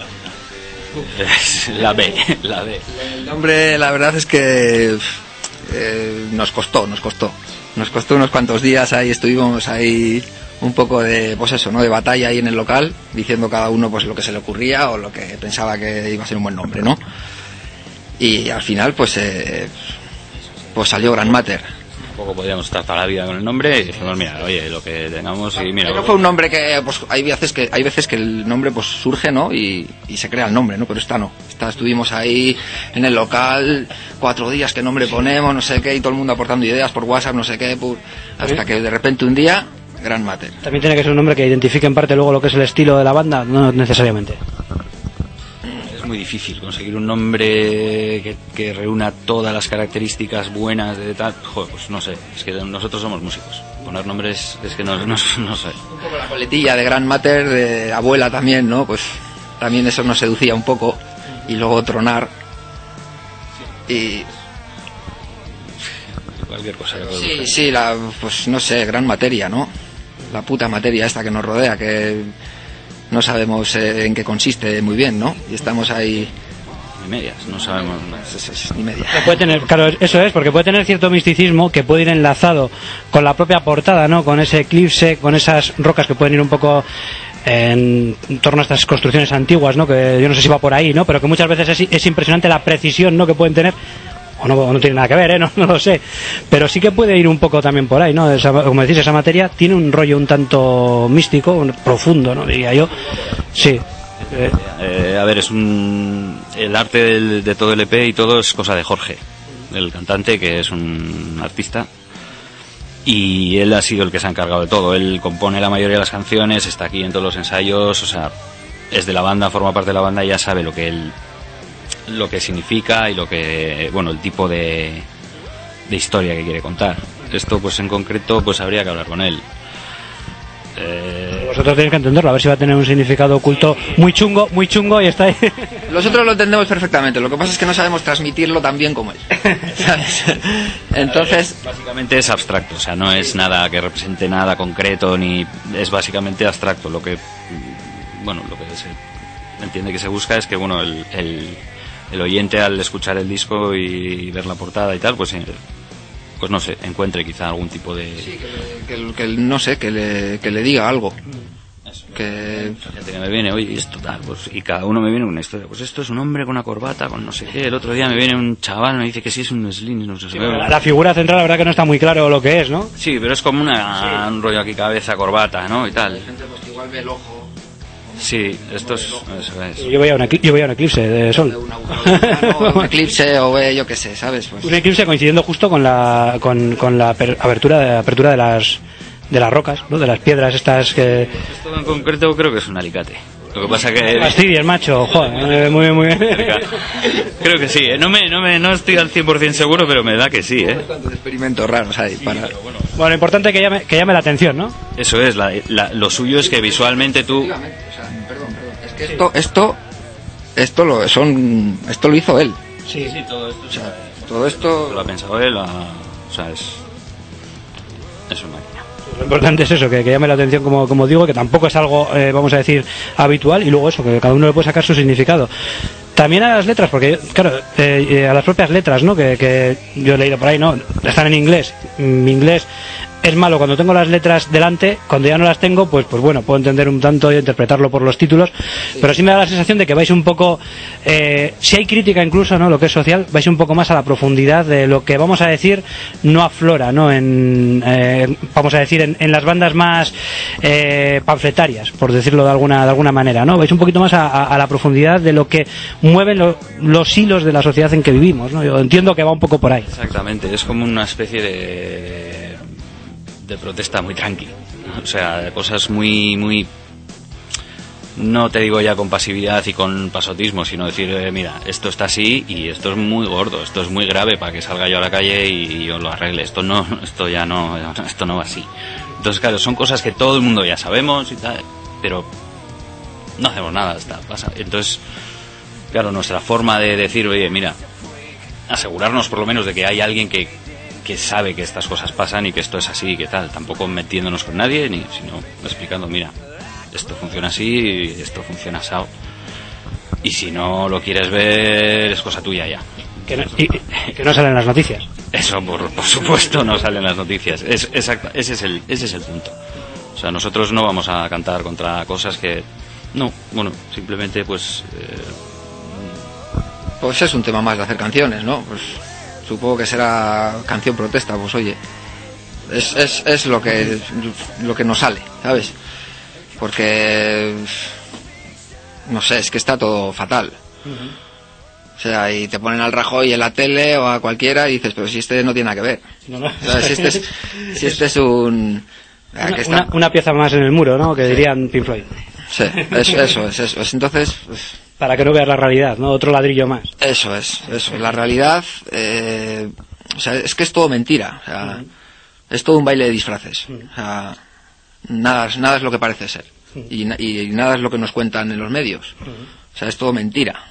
La B. El nombre, la verdad es que nos costó unos cuantos días, ahí estuvimos ahí un poco de, pues eso, ¿no? De batalla ahí en el local, diciendo cada uno pues lo que se le ocurría o lo que pensaba que iba a ser un buen nombre, ¿no? Y al final pues salió Grandmother. Tampoco podíamos estar toda la vida con el nombre y dijimos, mira, oye, lo que tengamos y mira. Pero fue un nombre que pues hay veces que el nombre pues surge, ¿no? Y se crea el nombre, ¿no? Pero esta no. Estuvimos ahí en el local 4 días, qué nombre ponemos, no sé qué, y todo el mundo aportando ideas por WhatsApp, no sé qué, hasta que de repente un día Grandmother. También tiene que ser un nombre que identifique en parte luego lo que es el estilo de la banda, no necesariamente. Es muy difícil conseguir un nombre que reúna todas las características buenas de tal. Joder, pues no sé, es que nosotros somos músicos. Poner nombres es que no sé. Un poco la coletilla de Grandmother, de abuela también, ¿no? Pues también eso nos seducía un poco. Y luego tronar. Y... cualquier cosa. Sí, pues no sé, gran materia, ¿no? La puta materia esta que nos rodea, que no sabemos en qué consiste muy bien, ¿no? Y estamos ahí... Ni medias, no sabemos ni media. Puede tener, claro, eso es, porque puede tener cierto misticismo que puede ir enlazado con la propia portada, ¿no? Con ese eclipse, con esas rocas que pueden ir un poco en torno a estas construcciones antiguas, ¿no? Que yo no sé si va por ahí, ¿no? Pero que muchas veces es impresionante la precisión, ¿no? Que pueden tener... O no tiene nada que ver, no lo sé, pero sí que puede ir un poco también por ahí, ¿no? Como decís, esa materia tiene un rollo un tanto místico, profundo, ¿no? Diría yo. Sí. A ver, el arte de todo el EP y todo es cosa de Jorge, el cantante, que es un artista, y él ha sido el que se ha encargado de todo. Él compone la mayoría de las canciones, está aquí en todos los ensayos, o sea, es de la banda, forma parte de la banda y ya sabe lo que significa y el tipo de historia que quiere contar. Esto pues en concreto pues habría que hablar con él. Vosotros tenéis que entenderlo, a ver si va a tener un significado oculto muy chungo y está ahí. Nosotros lo entendemos perfectamente, lo que pasa es que no sabemos transmitirlo tan bien como él, ¿sabes? Entonces... Básicamente es abstracto, o sea, no es nada que represente nada concreto, ni es básicamente abstracto. Lo que se entiende que se busca es que el oyente, al escuchar el disco y ver la portada y tal, pues no sé, encuentre quizá algún tipo de... Sí, que no sé, que le diga algo. Eso. Que me viene, oye, esto tal, pues, y cada uno me viene con una historia. Pues esto es un hombre con una corbata, con no sé qué. El otro día me viene un chaval, me dice que sí es un slim, no sé. Sí, la figura central, la verdad que no está muy claro lo que es, ¿no? Sí, pero es como un rollo aquí, cabeza, corbata, ¿no? Y tal. La gente pues igual ve el ojo. Sí, eso es. Yo veía un eclipse de sol. Un eclipse o yo qué sé, ¿sabes? Pues... Un eclipse coincidiendo justo con la apertura de de las rocas, ¿no? De las piedras estas que... Esto en concreto creo que es un alicate. Lo que pasa que... Fastidies, macho, joder, muy bien, muy bien. Creo que sí, no estoy al 100% seguro, pero me da que sí, ¿eh? Tantos experimentos raros ahí para... Bueno, lo importante es que llame la atención, ¿no? Eso es, lo suyo es que visualmente tú... Perdón, es que esto lo hizo él. Sí, todo esto, O sea, todo esto... lo ha pensado él, o sea, es una máquina. Lo importante es eso, que llame la atención, como digo, que tampoco es algo, vamos a decir, habitual, y luego eso, que cada uno le puede sacar su significado. También a las letras, porque, claro, a las propias letras, ¿no? Que yo he leído por ahí, ¿no? Están en inglés. Mi inglés es malo cuando tengo las letras delante, cuando ya no las tengo, pues bueno, puedo entender un tanto y interpretarlo por los títulos, pero sí me da la sensación de que vais un poco, si hay crítica incluso, ¿no? Lo que es social, vais un poco más a la profundidad de lo que, vamos a decir, no aflora, ¿no? Vamos a decir, en las bandas más panfletarias, por decirlo de alguna manera, ¿no? Vais un poquito más a la profundidad de lo que mueven los hilos de la sociedad en que vivimos, ¿no? Yo entiendo que va un poco por ahí. Exactamente, es como una especie de protesta muy tranqui, o sea, de cosas muy, no te digo ya con pasividad y con pasotismo, sino decir, mira, esto está así y esto es muy gordo, esto es muy grave para que salga yo a la calle y yo lo arregle, esto no va así. Entonces, claro, son cosas que todo el mundo ya sabemos y tal, pero no hacemos nada, pasa. Entonces, claro, nuestra forma de decir, oye, mira, asegurarnos por lo menos de que hay alguien que sabe que estas cosas pasan y que esto es así y que tal, tampoco metiéndonos con nadie, sino explicando, mira, esto funciona así, esto funciona así, y si no lo quieres ver es cosa tuya ya. Que no salen las noticias. Eso por supuesto no salen las noticias, ese es el punto. O sea, nosotros no vamos a cantar contra cosas que no, bueno, simplemente pues es un tema más de hacer canciones, ¿no? Pues supongo que será canción protesta, pues oye, es lo que nos sale, ¿sabes? Porque no sé, es que está todo fatal. O sea, y te ponen al Rajoy en la tele o a cualquiera y dices, pero si este no tiene nada que ver. No. O sea, si este es un... Una pieza más en el muro, ¿no? Que dirían Pink Floyd. Sí, eso es. Entonces... Para que no veas la realidad, ¿no? Otro ladrillo más. Eso es. La realidad, o sea, es que es todo mentira. O sea, es todo un baile de disfraces. O sea, nada es lo que parece ser. Y nada es lo que nos cuentan en los medios. O sea, es todo mentira.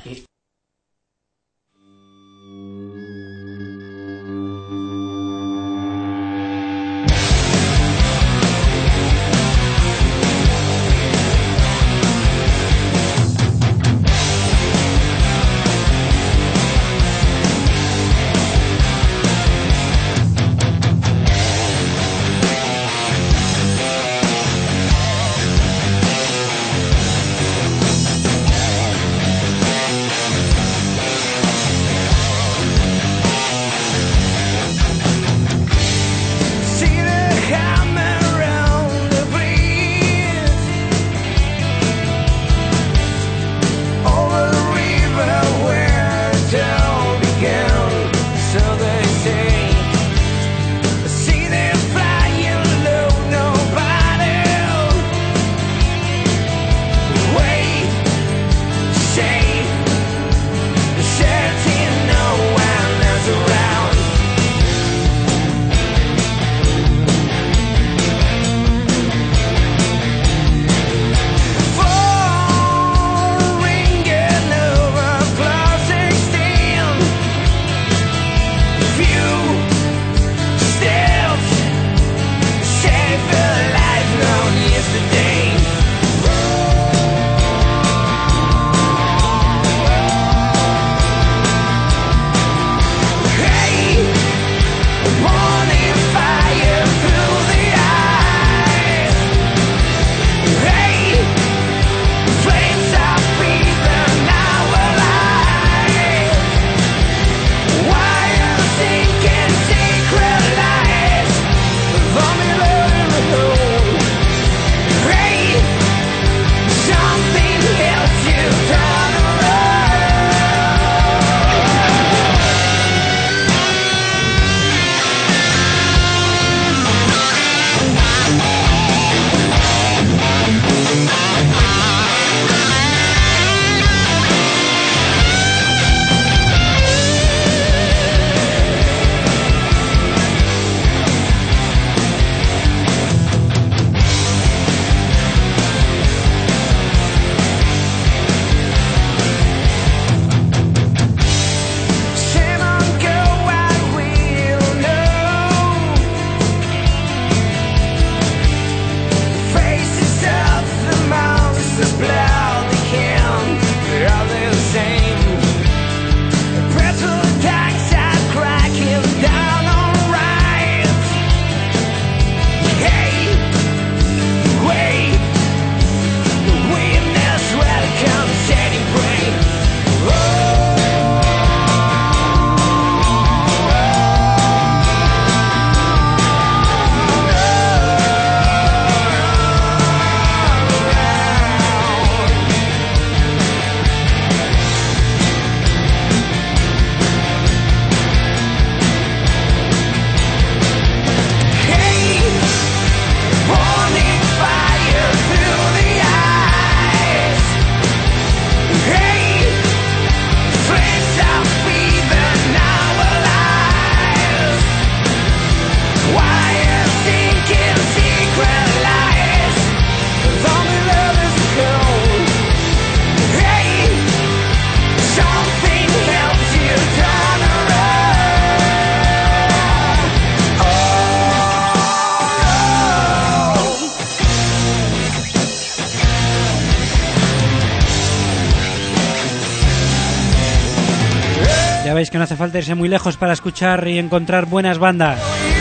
Ya veis que no hace falta irse muy lejos para escuchar y encontrar buenas bandas.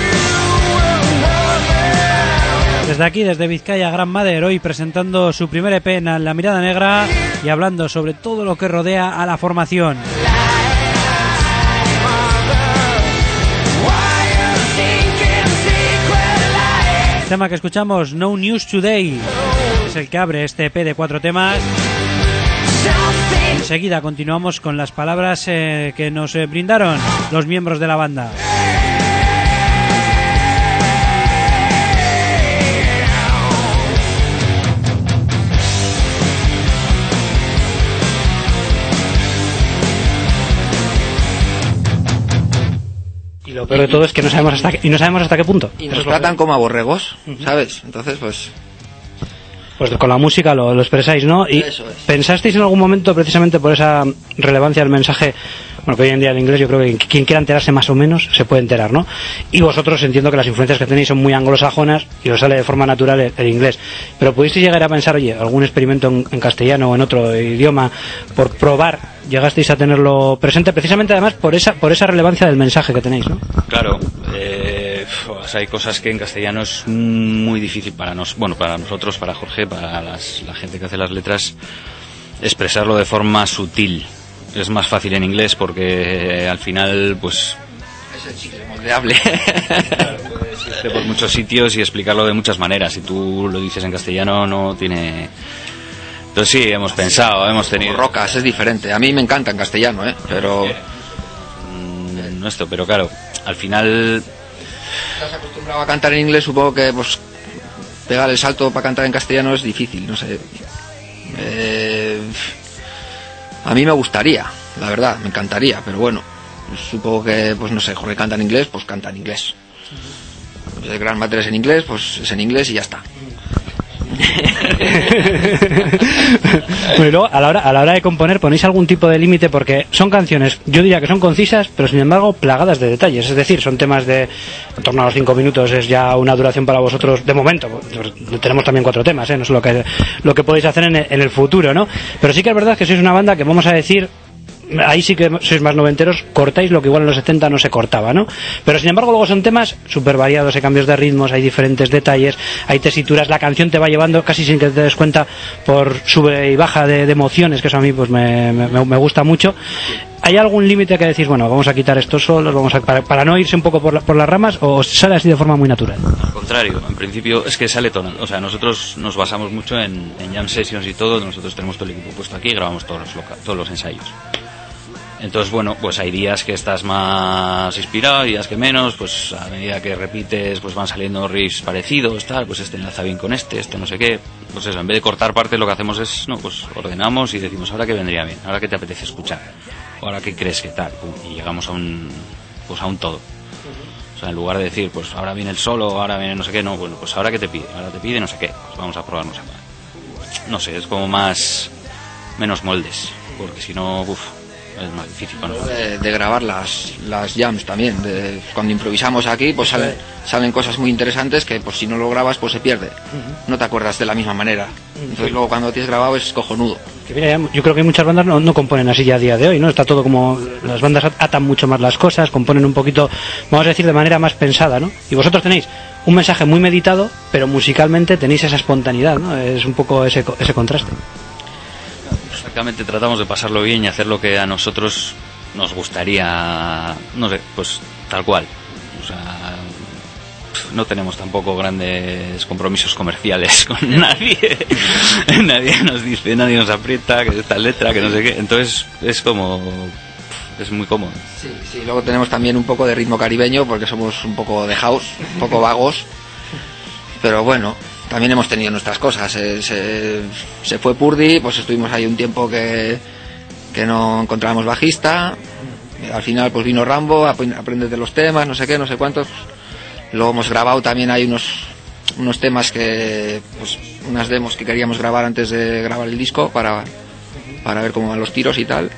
Desde aquí, desde Vizcaya, Grandmother, hoy presentando su primer EP en La Mirada Negra y hablando sobre todo lo que rodea a la formación. El tema que escuchamos, No News Today, es el que abre este EP de 4 temas. Enseguida continuamos con las palabras que nos brindaron los miembros de la banda. Y lo peor de todo es que no sabemos hasta qué punto. Y nos tratan como a borregos, ¿sabes? Entonces, pues con la música lo expresáis, ¿no? Y eso es. ¿pensasteis en algún momento, precisamente por esa relevancia del mensaje, bueno, que hoy en día el inglés, yo creo que quien quiera enterarse más o menos se puede enterar, ¿no? Y vosotros entiendo que las influencias que tenéis son muy anglosajonas y os sale de forma natural el inglés. Pero ¿pudisteis llegar a pensar, oye, algún experimento en castellano o en otro idioma por probar? ¿Llegasteis a tenerlo presente precisamente además por esa relevancia del mensaje que tenéis, ¿no? Claro, pues hay cosas que en castellano es muy difícil para nosotros, para Jorge, para la gente que hace las letras, expresarlo de forma sutil. Es más fácil en inglés porque al final, pues, es el chicle moldeable. Claro, puedes irte por muchos sitios y explicarlo de muchas maneras. Si tú lo dices en castellano no tiene... Entonces sí, hemos pensado, hemos tenido... Como Rocas es diferente. A mí me encanta en castellano, pero... pero claro, al final... Estás acostumbrado a cantar en inglés, supongo que pues pegar el salto para cantar en castellano es difícil, no sé. A mí me gustaría, la verdad, me encantaría, pero bueno, supongo que, pues no sé, Jorge canta en inglés, pues canta en inglés. El Grandmother es en inglés, pues es en inglés y ya está. Bueno, y luego a la hora de componer, ¿ponéis algún tipo de límite? Porque son canciones, yo diría que son concisas, pero sin embargo plagadas de detalles. Es decir, son temas de en torno a los 5 minutos, es ya una duración para vosotros de momento. Tenemos también 4 temas, no sé lo que podéis hacer en el futuro, ¿no? Pero sí que es verdad que sois una banda que, vamos a decir, ahí sí que sois más noventeros, cortáis lo que igual en los 70 no se cortaba, ¿no? Pero sin embargo luego son temas súper variados, hay cambios de ritmos, hay diferentes detalles, hay tesituras, la canción te va llevando casi sin que te des cuenta por sube y baja de emociones, que eso a mí pues me gusta mucho. ¿Hay algún límite que decís, bueno, vamos a quitar estos solos, para no irse un poco por las ramas, o sale así de forma muy natural? Al contrario, en principio es que sale todo, o sea, nosotros nos basamos mucho en jam sessions y todo, nosotros tenemos todo el equipo puesto aquí y grabamos todos los ensayos. Entonces, bueno, pues hay días que estás más inspirado, días que menos, pues a medida que repites, pues van saliendo riffs parecidos, tal, pues este enlaza bien con este no sé qué. Pues eso, en vez de cortar partes, lo que hacemos es, pues ordenamos y decimos, ahora qué vendría bien, ahora qué te apetece escuchar, ahora qué crees que tal, pum, y llegamos a un todo. O sea, en lugar de decir, pues ahora viene el solo, ahora viene no sé qué, no, bueno, pues ahora qué te pide, no sé qué, pues vamos a probar, no sé, es como menos moldes, porque si no, es más difícil para Luego nosotros. de grabar las jams también. Cuando improvisamos aquí, pues salen cosas muy interesantes que pues si no lo grabas, pues se pierde. No te acuerdas de la misma manera. Entonces luego cuando tienes grabado es cojonudo. Que mira, yo creo que muchas bandas no componen así ya a día de hoy, ¿no? Está todo como... Las bandas atan mucho más las cosas, componen un poquito, vamos a decir, de manera más pensada, ¿no? Y vosotros tenéis un mensaje muy meditado, pero musicalmente tenéis esa espontaneidad, ¿no? Es un poco ese contraste. Exactamente, tratamos de pasarlo bien y hacer lo que a nosotros nos gustaría, no sé, pues tal cual. O sea, no tenemos tampoco grandes compromisos comerciales con nadie. Nadie nos dice, nadie nos aprieta, que esta letra, que no sé qué. Entonces es como... es muy cómodo. Sí, luego tenemos también un poco de ritmo caribeño porque somos un poco de house, un poco vagos. Pero bueno, también hemos tenido nuestras cosas. Se fue Purdy, pues estuvimos ahí un tiempo que no encontrábamos bajista. Al final pues vino Rambo, aprendes de los temas, no sé qué, no sé cuántos. Luego hemos grabado también, hay unos temas que, pues unas demos que queríamos grabar antes de grabar el disco para ver cómo van los tiros y tal.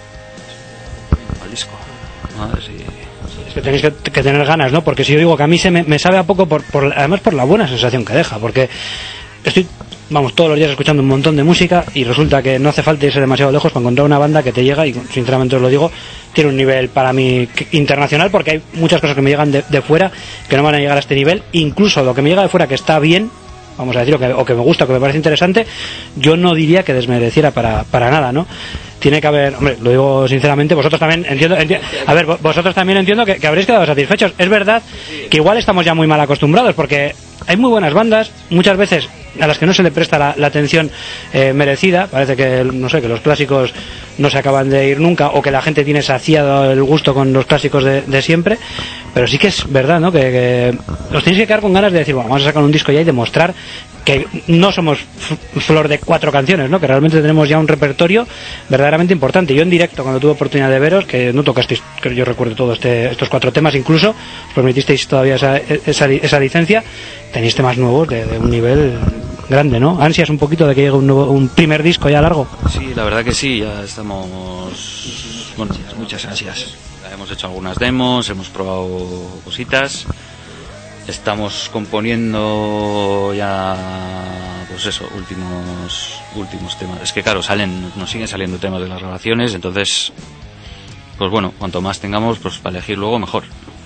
Al disco. A ver si... Es que tenéis que tener ganas, ¿no? Porque si yo digo que a mí me sabe a poco, además por la buena sensación que deja, porque estoy, todos los días escuchando un montón de música y resulta que no hace falta irse demasiado lejos para encontrar una banda que te llega y, sinceramente os lo digo, tiene un nivel para mí internacional, porque hay muchas cosas que me llegan de fuera que no van a llegar a este nivel. Incluso lo que me llega de fuera que está bien, vamos a decir, o que me gusta, o que me parece interesante, yo no diría que desmereciera para nada, ¿no? Tiene que haber, hombre, lo digo sinceramente, vosotros también vosotros también entiendo que habréis quedado satisfechos. Es verdad que igual estamos ya muy mal acostumbrados, porque hay muy buenas bandas, muchas veces a las que no se le presta la atención merecida. Parece que, no sé, que los clásicos no se acaban de ir nunca, o que la gente tiene saciado el gusto con los clásicos de siempre. Pero sí que es verdad, ¿no? Que os tenéis que quedar con ganas de decir, bueno, vamos a sacar un disco ya y demostrar que no somos flor de 4 canciones, ¿no? Que realmente tenemos ya un repertorio verdaderamente importante. Yo en directo, cuando tuve oportunidad de veros, que no tocasteis, que yo recuerdo todos estos 4 temas, incluso os permitisteis todavía esa licencia, tenéis temas nuevos de un nivel grande, ¿no? Ansias un poquito de que llegue un primer disco ya largo. Sí, la verdad que sí, ya estamos... Bueno, Muchas ansias. hemos hecho algunas demos, hemos probado cositas. Estamos componiendo ya, pues eso, últimos temas. Es que claro, nos siguen saliendo temas de las grabaciones, entonces, pues bueno, cuanto más tengamos, pues para elegir luego mejor.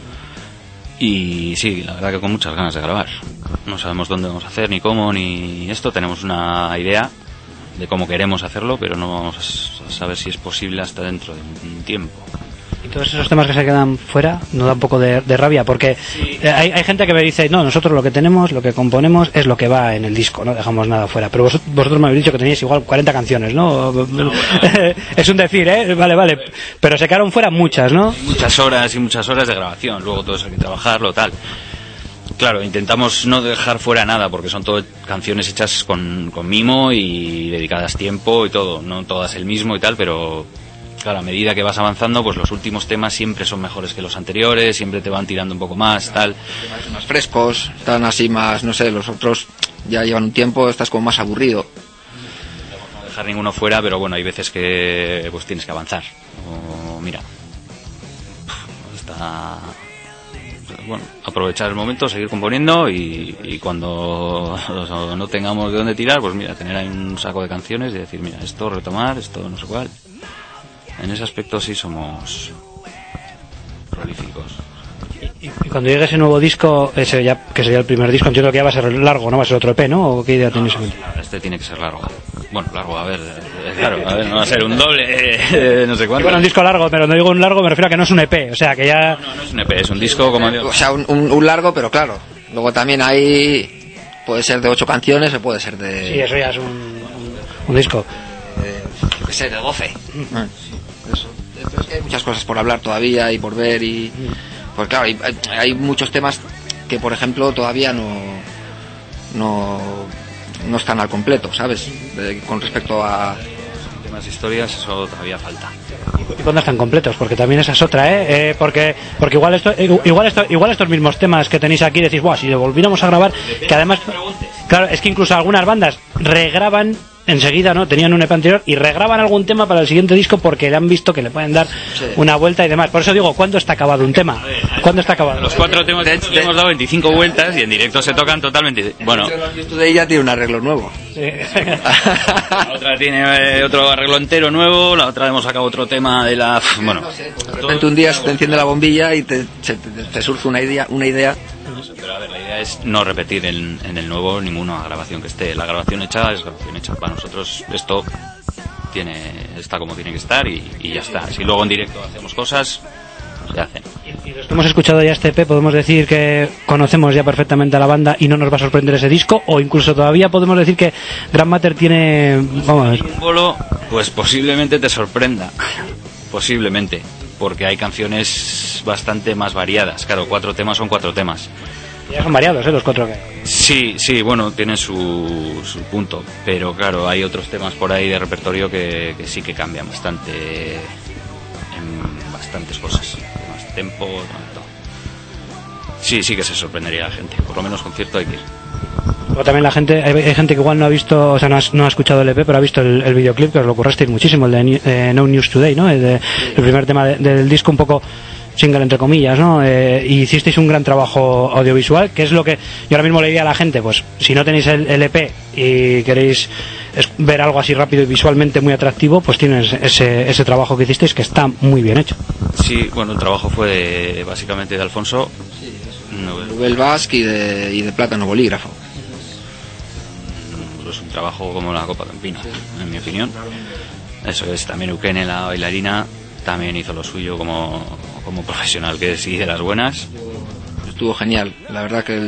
Y sí, la verdad que con muchas ganas de grabar. No sabemos dónde vamos a hacer, ni cómo, ni esto. Tenemos una idea de cómo queremos hacerlo, pero no vamos a saber si es posible hasta dentro de un tiempo. Y todos esos temas que se quedan fuera nos da un poco de rabia, porque hay gente que me dice, no, nosotros lo que tenemos, lo que componemos es lo que va en el disco, no dejamos nada fuera. Pero vosotros me habéis dicho que teníais igual 40 canciones, ¿no? Es un decir, ¿eh? Vale. Pero se quedaron fuera muchas, ¿no? Muchas horas y muchas horas de grabación, luego todo eso hay que trabajarlo, tal. Claro, intentamos no dejar fuera nada, porque son todas canciones hechas con mimo y dedicadas tiempo y todo, no todas el mismo y tal, pero... Claro, a medida que vas avanzando, pues los últimos temas siempre son mejores que los anteriores, siempre te van tirando un poco más, tal. Más frescos, están así más, no sé, los otros ya llevan un tiempo, estás como más aburrido. No dejar ninguno fuera, pero bueno, hay veces que pues tienes que avanzar. O mira, bueno, aprovechar el momento, seguir componiendo y cuando no tengamos de dónde tirar, pues mira, tener ahí un saco de canciones y decir, mira, esto retomar, esto no sé cuál. En ese aspecto sí somos prolíficos. Y cuando llegue ese nuevo disco, ese ya que sería el primer disco, entiendo que ya va a ser largo, ¿no? Va a ser otro EP, ¿no? ¿O qué idea tenéis en mente? Este tiene que ser largo. Bueno, largo, a ver, claro, no va a ser un doble, no sé cuánto. Bueno, un disco largo, pero no digo un largo, me refiero a que no es un EP, o sea, que ya... No es un EP, es un disco como... O sea, un largo, pero claro. Luego también hay... Puede ser de 8 canciones o puede ser de... Sí, eso ya es un disco. Yo qué sé, de 12. Eso. Pero es que hay muchas cosas por hablar todavía y por ver y... Pues claro, hay muchos temas que, por ejemplo, todavía no están al completo, ¿sabes? Con respecto a... Temas historias, eso todavía falta. ¿Y cuándo están completos? Porque también esa es otra, porque igual estos mismos temas que tenéis aquí decís, buah, si lo volviéramos a grabar, que además, claro, es que incluso algunas bandas regraban enseguida, ¿no? Tenían un EP anterior y regraban algún tema para el siguiente disco porque le han visto que le pueden dar una vuelta y demás. Por eso digo, ¿cuándo está acabado un tema? ¿Cuándo está acabado? Los 4 temas le hemos dado 25 vueltas y en directo se tocan totalmente. Bueno, de ella tiene un arreglo nuevo. la otra tiene otro arreglo entero nuevo, la otra hemos sacado otro tema de la... Bueno, de repente un día se te enciende la bombilla y te surge una idea. Pero a ver, la idea es no repetir en el nuevo ninguna grabación que esté. La grabación hecha es grabación hecha. Para nosotros esto está como tiene que estar y ya está. Si luego en directo hacemos cosas, se hacen. Y los que hemos escuchado ya este EP, podemos decir que conocemos ya perfectamente a la banda y no nos va a sorprender ese disco, o incluso todavía podemos decir que Grand Matter tiene... Vamos a ver. Un bolo, pues posiblemente te sorprenda. Posiblemente. Porque hay canciones bastante más variadas. Claro, 4 temas son 4 temas. Ya son variados, los 4 que hay. Sí, bueno, tienen su punto. Pero claro, hay otros temas por ahí de repertorio que sí que cambian bastante en bastantes cosas. Más tempo, todo. Sí que se sorprendería a la gente. Por lo menos con cierto hay que ir. O también la gente, hay gente que igual no ha visto, o sea, no ha escuchado el EP, pero ha visto el videoclip, que os lo currasteis muchísimo, el de No News Today, ¿no? El primer tema del disco, un poco single entre comillas, ¿no? Y hicisteis un gran trabajo audiovisual, que es lo que yo ahora mismo le diría a la gente, pues si no tenéis el EP y queréis ver algo así rápido y visualmente muy atractivo, pues tienes ese trabajo que hicisteis, que está muy bien hecho. Sí, bueno, el trabajo fue básicamente de Alfonso, Nubel Basque y de Plátano Bolígrafo. Es un trabajo como la copa de un pino, en mi opinión. Eso es, también Eukene, la bailarina, también hizo lo suyo como profesional, que sí, de las buenas. Estuvo genial, la verdad que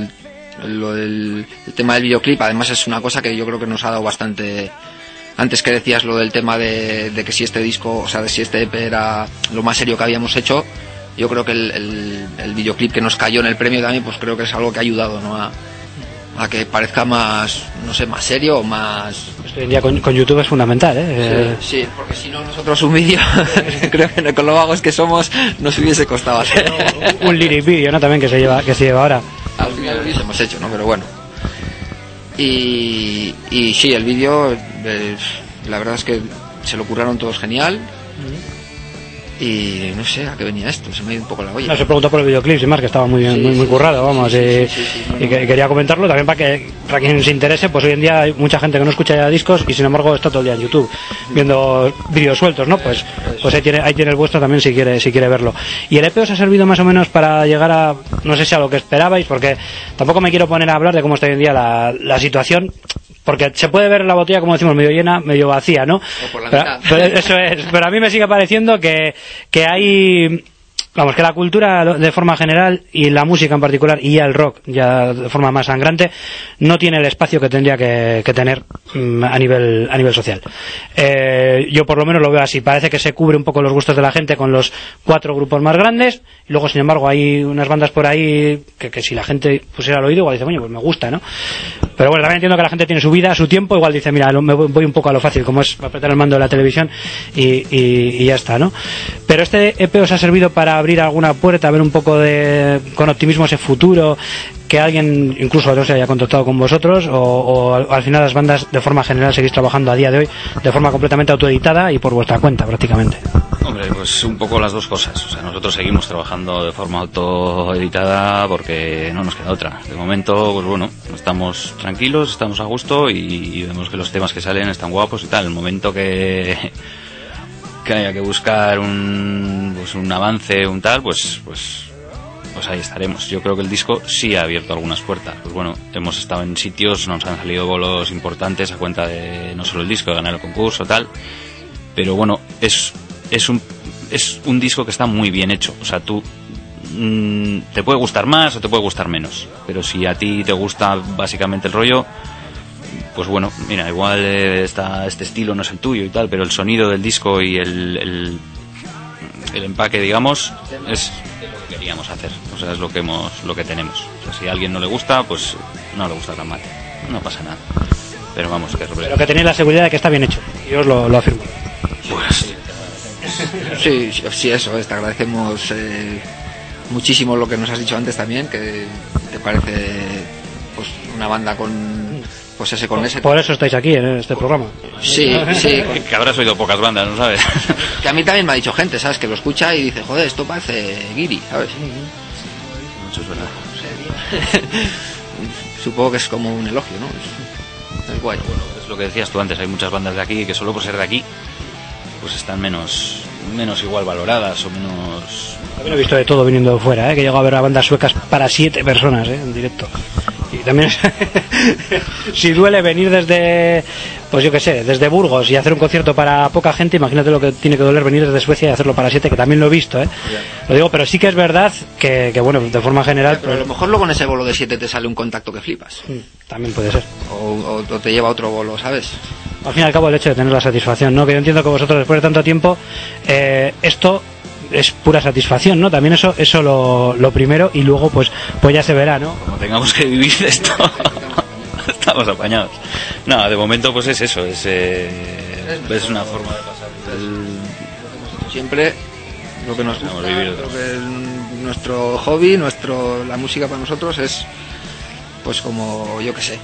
el tema del videoclip además es una cosa que yo creo que nos ha dado bastante. Antes que decías lo del tema de que si este disco, o sea, de si este EP era lo más serio que habíamos hecho, yo creo que el videoclip que nos cayó en el premio también, pues creo que es algo que ha ayudado, ¿no? A que parezca más, no sé, más serio o más... Hoy en día con YouTube es fundamental, ¿eh? Sí, porque si no nosotros un vídeo, creo que con lo vagos que somos, nos hubiese costado hacer. Un lyric video, ¿no? También que se lleva ahora. Al final lo hemos hecho, ¿no? Pero bueno. Y sí, el vídeo, la verdad es que se lo curraron todos genial. Y no sé a qué venía esto, se me ha ido un poco la olla. No, se preguntó por el videoclip, sin más, que estaba muy bien, muy currado, vamos. Y quería comentarlo también para quien se interese, pues hoy en día hay mucha gente que no escucha ya discos y sin embargo está todo el día en YouTube viendo vídeos sueltos, ¿no? Pues ahí tiene el vuestro también si quiere verlo. Y el EP os ha servido más o menos para llegar a, no sé si a lo que esperabais, porque tampoco me quiero poner a hablar de cómo está hoy en día la situación, porque se puede ver la botella, como decimos, medio llena, medio vacía, ¿no? O por la mitad. Eso es, pero a mí me sigue pareciendo que hay... Vamos, que la cultura de forma general y la música en particular y el rock ya de forma más sangrante no tiene el espacio que tendría que tener a nivel social. Yo por lo menos lo veo así. Parece que se cubre un poco los gustos de la gente con los 4 grupos más grandes y luego sin embargo hay unas bandas por ahí que si la gente pusiera al oído igual dice, bueno, pues me gusta, ¿no? Pero bueno, también entiendo que la gente tiene su vida, su tiempo, igual dice, mira, me voy un poco a lo fácil, como es apretar el mando de la televisión y ya está, ¿no? Pero este EP os ha servido para abrir alguna puerta, ver un poco con optimismo ese futuro, que alguien incluso no se haya contactado con vosotros, o al final las bandas de forma general seguís trabajando a día de hoy de forma completamente autoeditada y por vuestra cuenta prácticamente. Hombre, pues un poco las dos cosas. O sea, nosotros seguimos trabajando de forma autoeditada porque no nos queda otra. De momento, pues bueno, estamos tranquilos, estamos a gusto y vemos que los temas que salen están guapos y tal. El momento que haya que buscar un avance, un tal, pues ahí estaremos. Yo creo que el disco sí ha abierto algunas puertas. Pues bueno, hemos estado en sitios, nos han salido bolos importantes a cuenta de no solo el disco, de ganar el concurso, tal. Pero bueno, es un disco que está muy bien hecho. O sea, tú te puede gustar más o te puede gustar menos, pero si a ti te gusta básicamente el rollo, pues bueno, mira, igual este estilo no es el tuyo y tal, pero el sonido del disco y el empaque, digamos, es lo que queríamos hacer. O sea, es lo que tenemos. O sea, si a alguien no le gusta, pues no le gusta tan mal, no pasa nada. Pero vamos, pero que tenéis la seguridad de que está bien hecho. Yo os lo afirmo. Pues sí, eso es, te agradecemos muchísimo lo que nos has dicho antes también, que te parece pues una banda con pues ese con ese. Por eso estáis aquí en este programa. Sí, sí. Que habrás oído pocas bandas, ¿no sabes? Que a mí también me ha dicho gente, ¿sabes? Que lo escucha y dice, joder, esto parece Guiri, ¿sabes? Eso es verdad. Supongo que es como un elogio, ¿no? Es guay. Bueno, es lo que decías tú antes, hay muchas bandas de aquí que solo por ser de aquí pues están menos igual valoradas o menos... También he visto de todo viniendo de fuera, que llego a ver a bandas suecas para 7 personas en directo. Y también si duele venir desde, pues yo qué sé, desde Burgos y hacer un concierto para poca gente, imagínate lo que tiene que doler venir desde Suecia y hacerlo para 7, que también lo he visto, Lo digo, pero sí que es verdad que bueno, de forma general... Pero a lo mejor luego en ese bolo de 7 te sale un contacto que flipas. También puede ser. O te lleva a otro bolo, ¿sabes? Al fin y al cabo el hecho de tener la satisfacción, ¿no? Que yo entiendo que vosotros después de tanto tiempo, esto es pura satisfacción, ¿no? También eso lo primero, y luego pues ya se verá, ¿no? Como tengamos que vivir de esto, estamos apañados. No, de momento pues es eso, es una forma de pasar. Siempre lo que nos gusta, lo que nuestro hobby, la música para nosotros es, pues como, yo que sé.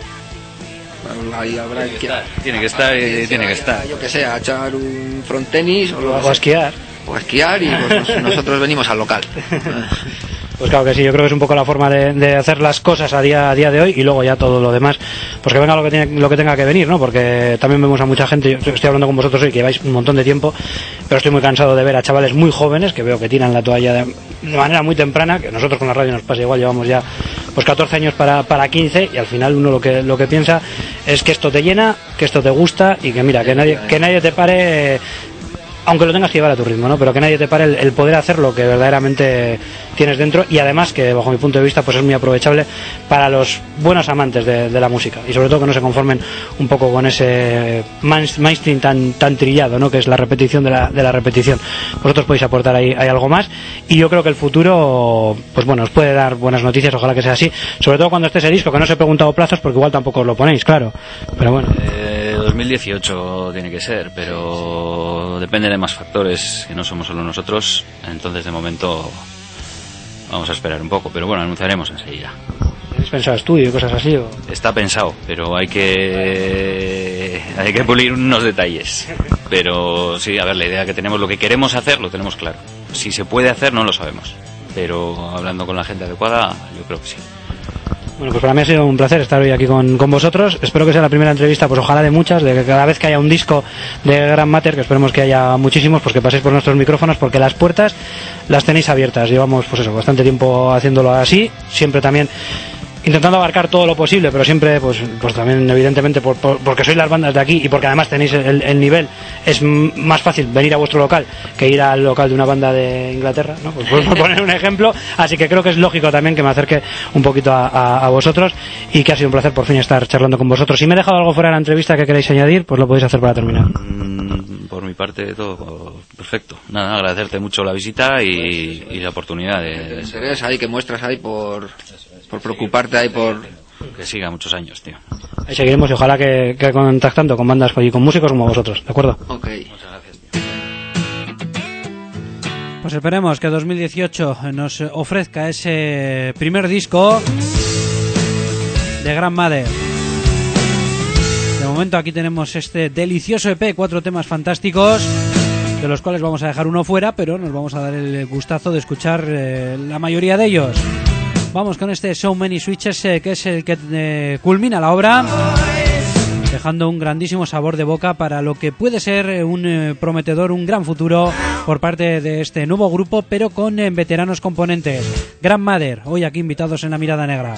Ahí habrá tiene que estar. Yo que sé, a echar un frontenis o a esquiar. O a esquiar y pues nosotros venimos al local. Pues claro que sí, yo creo que es un poco la forma de hacer las cosas a día de hoy, y luego ya todo lo demás, pues que venga lo que tenga que venir, ¿no? Porque también vemos a mucha gente, yo estoy hablando con vosotros hoy que lleváis un montón de tiempo, pero estoy muy cansado de ver a chavales muy jóvenes que veo que tiran la toalla de manera muy temprana, que nosotros con la radio nos pasa igual, llevamos ya pues 14 años para 15, y al final uno lo que piensa es que esto te llena, que esto te gusta, y que mira, que nadie te pare, aunque lo tengas que llevar a tu ritmo, ¿no? Pero que nadie te pare el poder hacer lo que verdaderamente tienes dentro, y además que bajo mi punto de vista pues es muy aprovechable para los buenos amantes de la música, y sobre todo que no se conformen un poco con ese mainstream tan trillado, ¿no? Que es la repetición de la repetición. Vosotros podéis aportar ahí algo más, y yo creo que el futuro pues bueno, os puede dar buenas noticias, ojalá que sea así, sobre todo cuando esté ese disco, que no os he preguntado plazos porque igual tampoco os lo ponéis, claro, pero bueno. 2018 tiene que ser, pero depende de más factores, que no somos solo nosotros, entonces de momento vamos a esperar un poco, pero bueno, anunciaremos enseguida. ¿Tenéis pensado estudio y cosas así? ¿O? Está pensado, pero hay que pulir unos detalles. Pero sí, a ver, la idea que tenemos, lo que queremos hacer, lo tenemos claro. Si se puede hacer, no lo sabemos, pero hablando con la gente adecuada, yo creo que sí. Bueno, pues para mí ha sido un placer estar hoy aquí con vosotros. Espero que sea la primera entrevista, pues ojalá de muchas, de que cada vez que haya un disco de Grand Matter, que esperemos que haya muchísimos, pues que paséis por nuestros micrófonos, porque las puertas las tenéis abiertas. Llevamos, pues eso, bastante tiempo haciéndolo así, siempre también intentando abarcar todo lo posible, pero siempre pues también evidentemente porque sois las bandas de aquí, y porque además tenéis el nivel, es más fácil venir a vuestro local que ir al local de una banda de Inglaterra, ¿no? Pues por poner un ejemplo, así que creo que es lógico también que me acerque un poquito a vosotros, y que ha sido un placer por fin estar charlando con vosotros. Si me he dejado algo fuera de la entrevista que queréis añadir, pues lo podéis hacer para terminar. Por mi parte todo perfecto. Nada, agradecerte mucho la visita y la oportunidad de interés ahí que muestras ahí por preocuparte ahí por que siga muchos años, tío. Ahí seguiremos, y ojalá que contactando con bandas y con músicos como vosotros, ¿de acuerdo? Ok. Muchas gracias, tío. Pues esperemos que 2018 nos ofrezca ese primer disco de Grand Matter. De momento aquí tenemos este delicioso EP, 4 temas fantásticos, de los cuales vamos a dejar uno fuera, pero nos vamos a dar el gustazo de escuchar la mayoría de ellos. Vamos con este So Many Switches, que es el que culmina la obra, dejando un grandísimo sabor de boca para lo que puede ser un prometedor, un gran futuro por parte de este nuevo grupo, pero con veteranos componentes. Grand Matter, hoy aquí invitados en La Mirada Negra.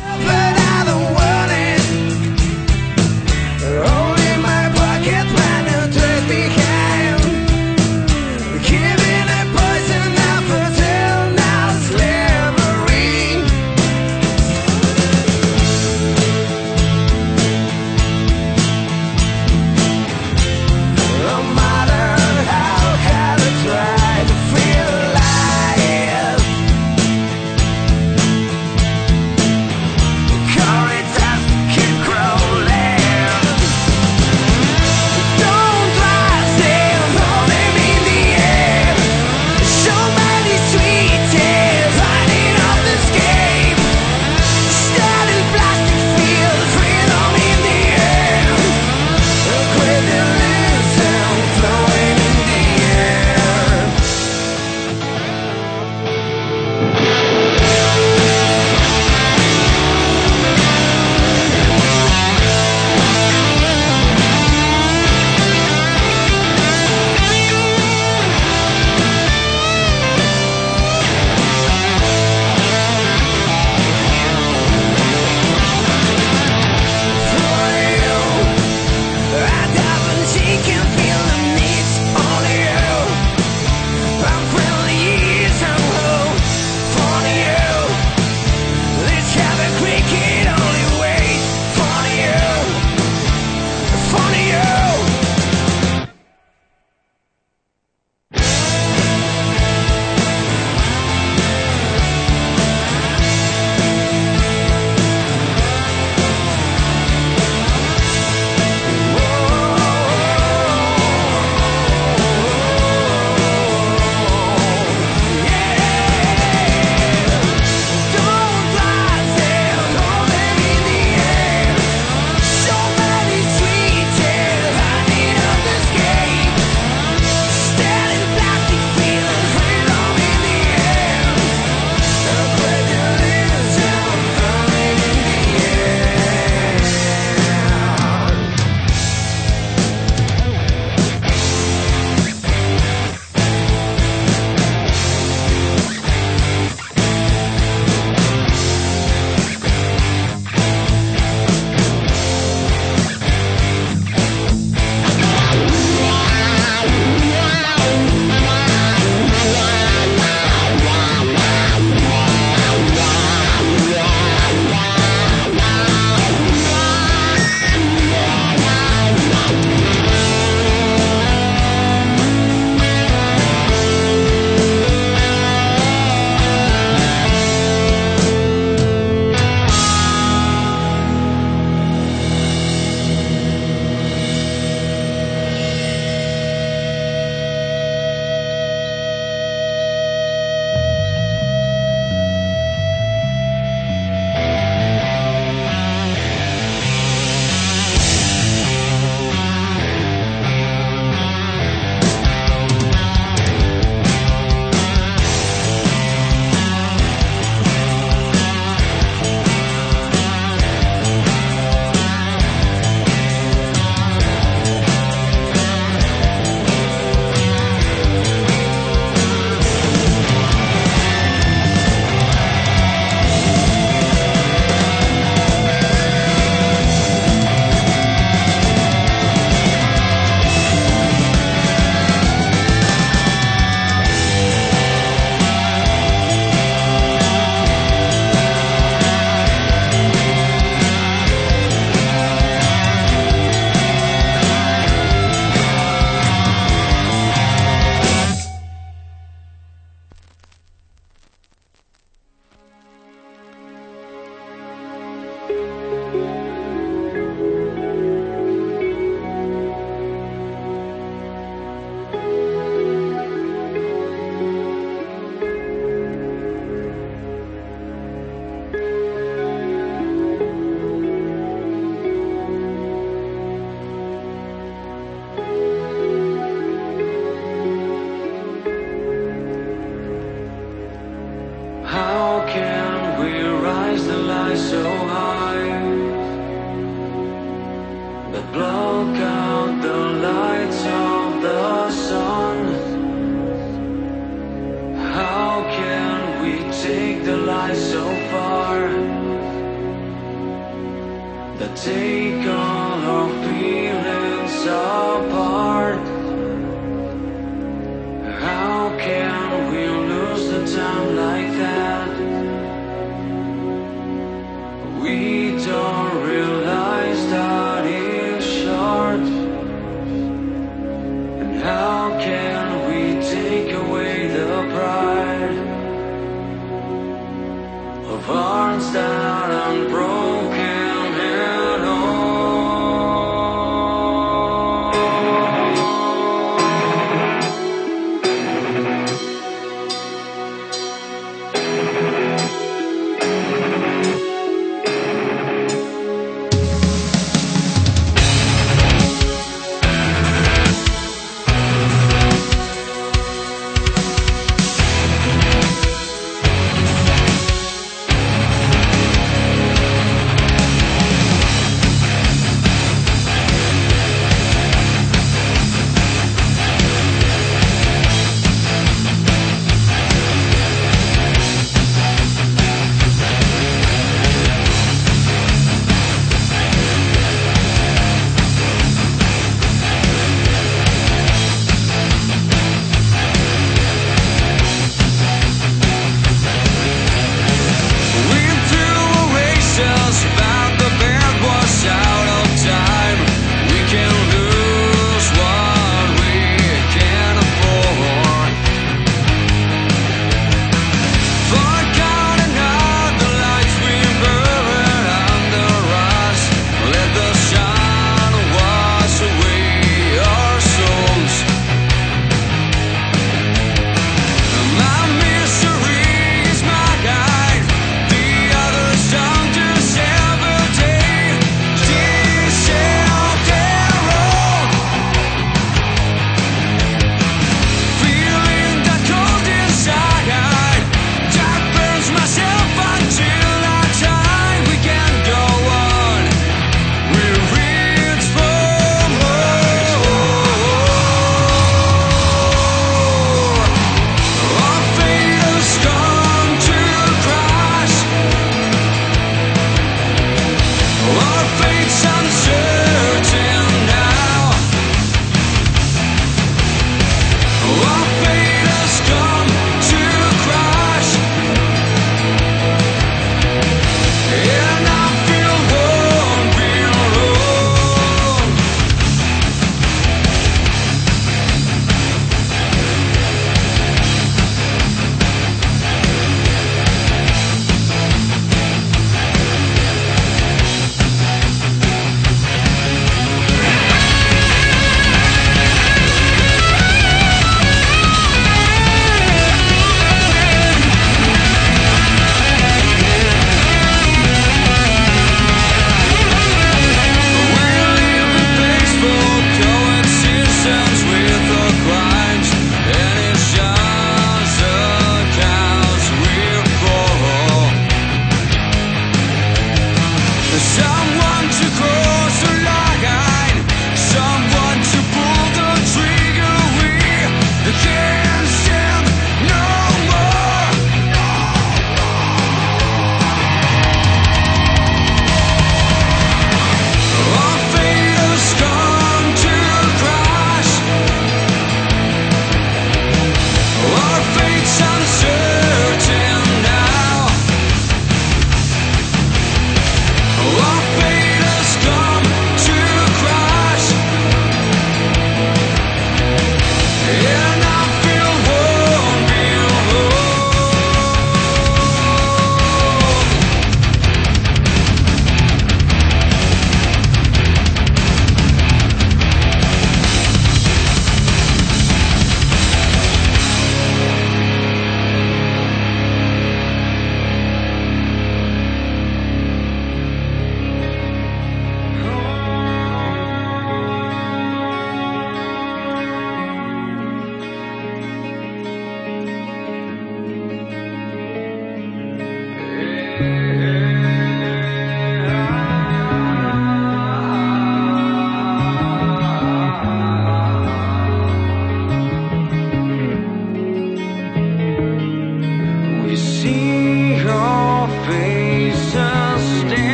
so high that block out the lights of the sun. How can we take the light so far that take all our feelings apart? How can we lose the time like that? We don't realize that it's short. And how can we take away the pride of hearts that unbroken at all?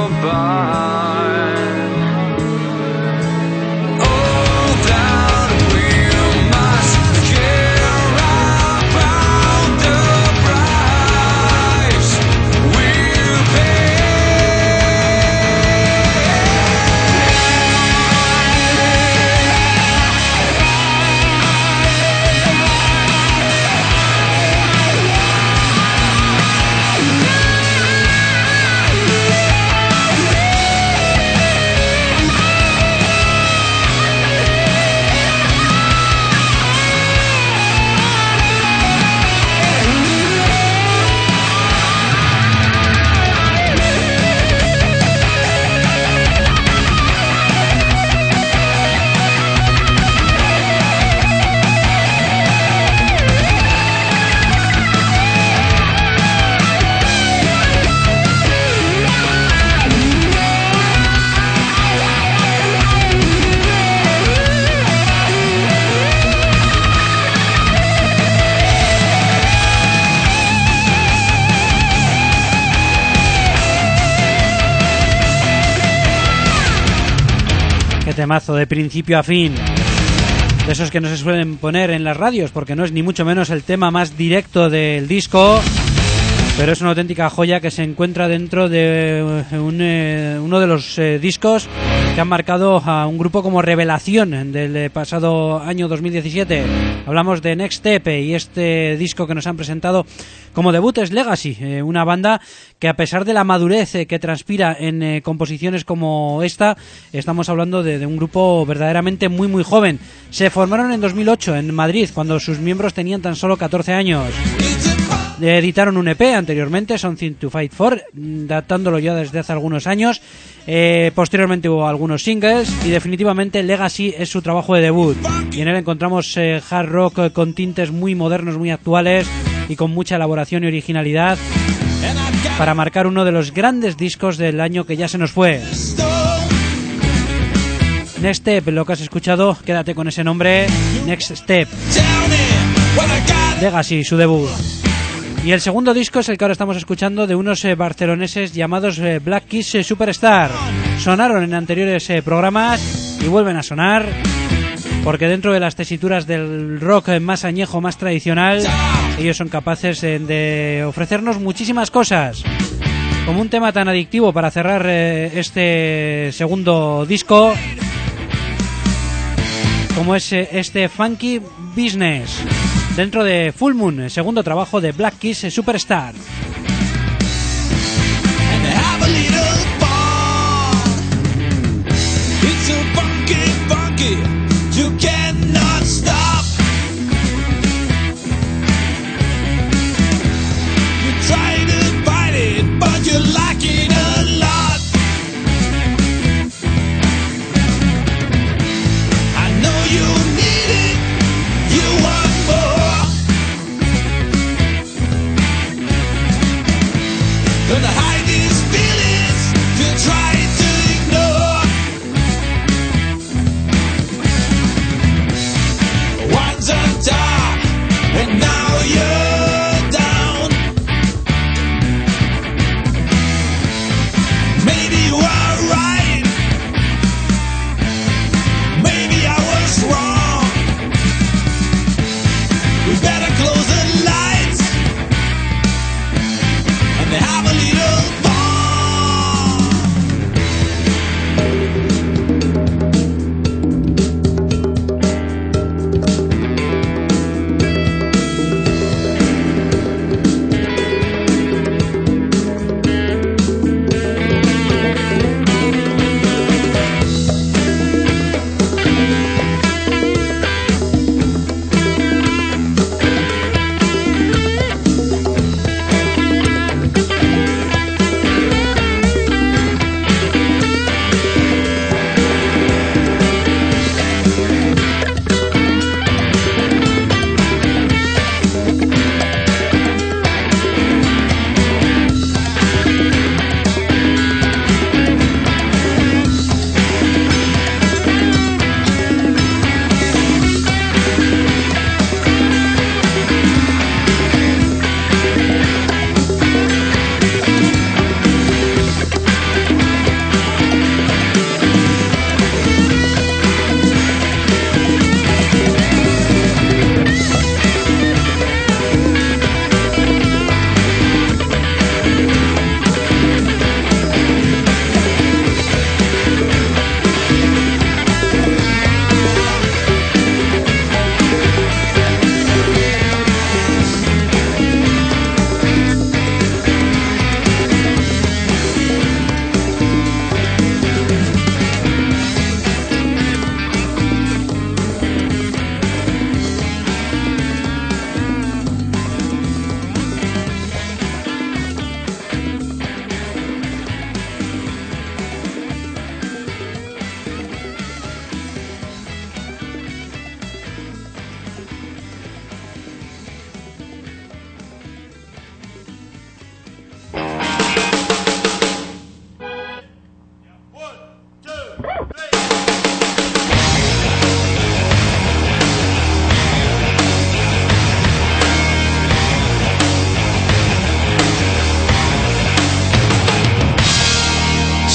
go by. Oh, that we must care about the price we'll Temazo de principio a fin, de esos que no se suelen poner en las radios porque no es ni mucho menos el tema más directo del disco, pero es una auténtica joya que se encuentra dentro de uno de los discos que han marcado a un grupo como revelación del pasado año 2017. Hablamos de Next Step y este disco que nos han presentado como debut es Legacy, una banda que a pesar de la madurez que transpira en composiciones como esta, estamos hablando de un grupo verdaderamente muy muy joven. Se formaron en 2008 en Madrid cuando sus miembros tenían tan solo 14 años. Editaron un EP anteriormente, Something to Fight For, datándolo ya desde hace algunos años. Posteriormente hubo algunos singles y definitivamente Legacy es su trabajo de debut. Y en él encontramos hard rock con tintes muy modernos, muy actuales y con mucha elaboración y originalidad para marcar uno de los grandes discos del año que ya se nos fue. Next Step, lo que has escuchado, quédate con ese nombre, Next Step. Legacy, su debut. Y el segundo disco es el que ahora estamos escuchando, de unos barceloneses llamados Black Kiss Superstar. Sonaron en anteriores programas y vuelven a sonar porque dentro de las tesituras del rock más añejo, más tradicional, ellos son capaces de ofrecernos muchísimas cosas. Como un tema tan adictivo para cerrar este segundo disco, como es este Funky Business, dentro de Full Moon, el segundo trabajo de Black Kiss Superstar.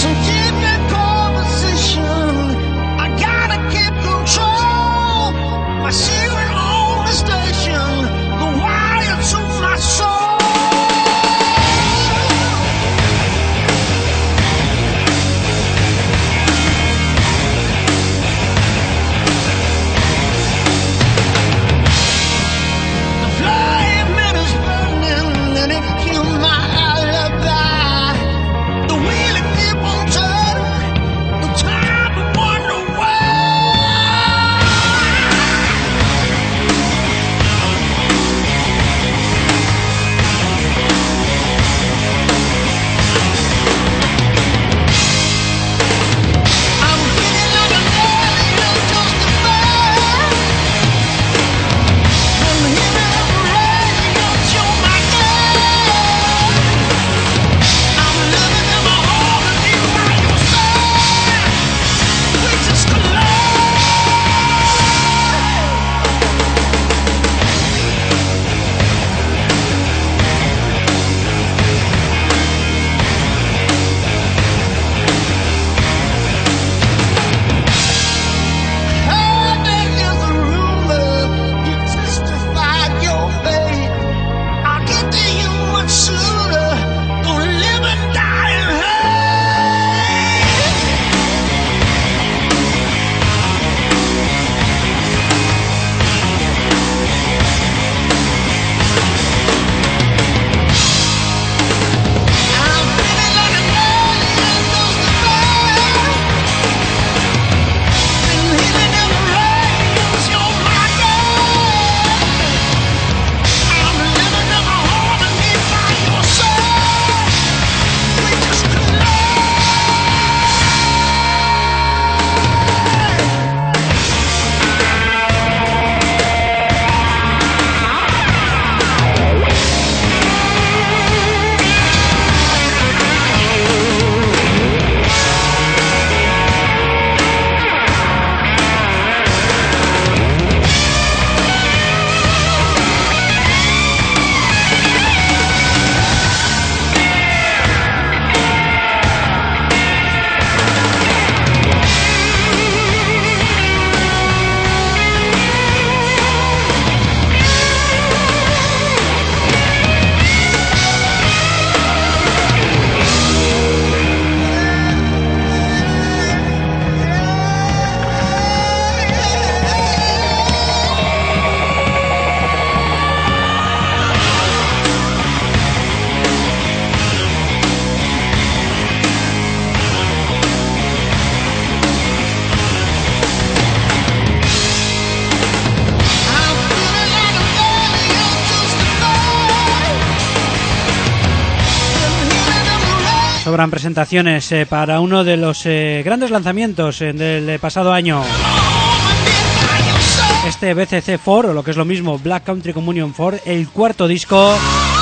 Sobran presentaciones para uno de los grandes lanzamientos del pasado año. Este BCC 4, o lo que es lo mismo, Black Country Communion 4, el cuarto disco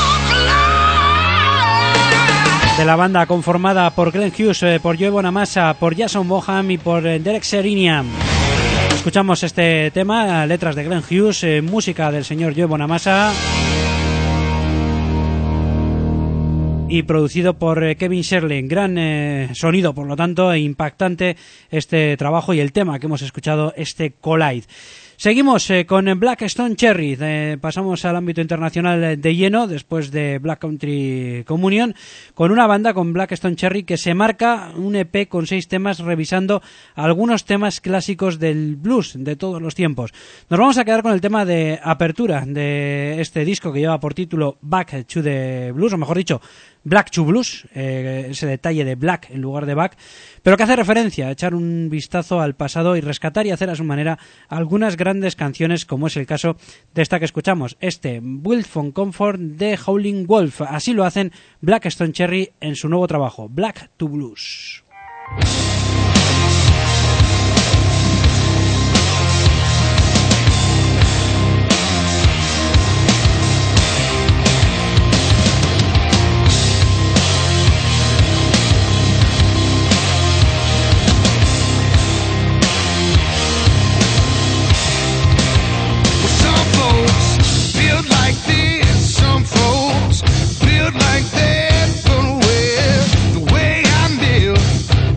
de la banda, conformada por Glenn Hughes, por Joe Bonamassa, por Jason Bonham y por Derek Sherinian. Escuchamos este tema, letras de Glenn Hughes, música del señor Joe Bonamassa y producido por Kevin Sherlin. Gran sonido, por lo tanto, e impactante este trabajo y el tema que hemos escuchado, este Collide. Seguimos con Black Stone Cherry. Pasamos al ámbito internacional de lleno después de Black Country Communion, con una banda, con Black Stone Cherry, que se marca un EP con 6 temas, revisando algunos temas clásicos del blues de todos los tiempos. Nos vamos a quedar con el tema de apertura de este disco, que lleva por título Back to the Blues, o mejor dicho, Black to Blues, ese detalle de Black en lugar de Back, pero que hace referencia a echar un vistazo al pasado y rescatar y hacer a su manera algunas grandes canciones, como es el caso de esta que escuchamos, este Built from Comfort de Howling Wolf. Así lo hacen Black Stone Cherry en su nuevo trabajo, Black to Blues. Like that, but the way I live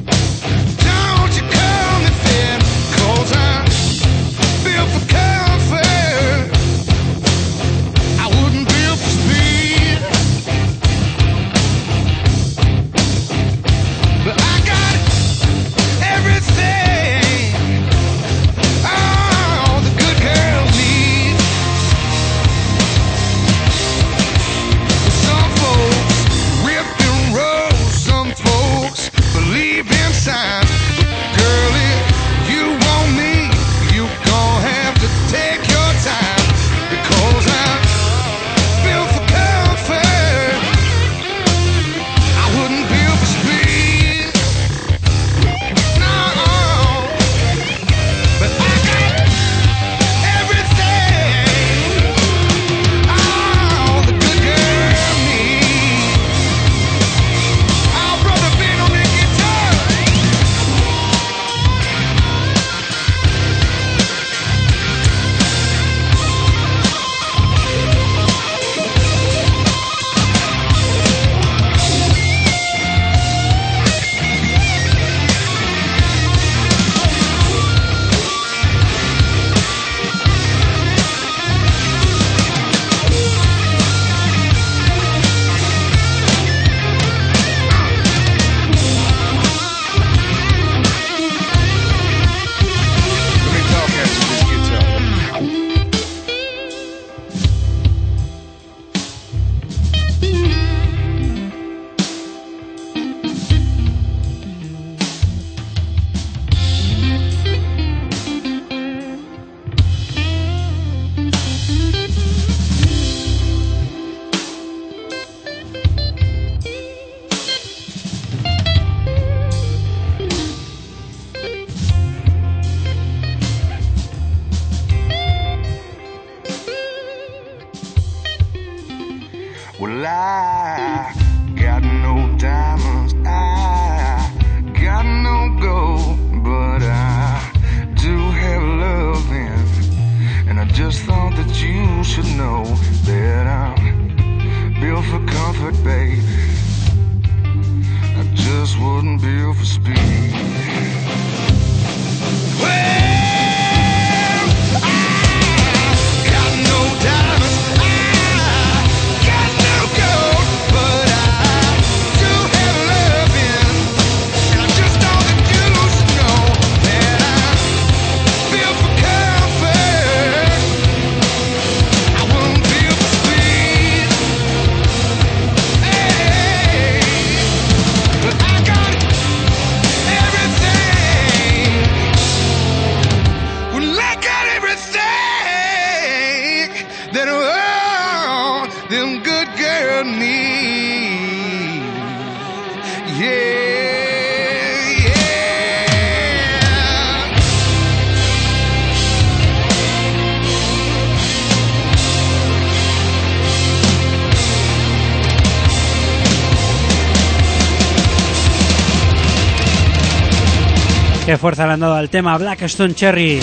Qué fuerza le han dado al tema Blackstone Cherry.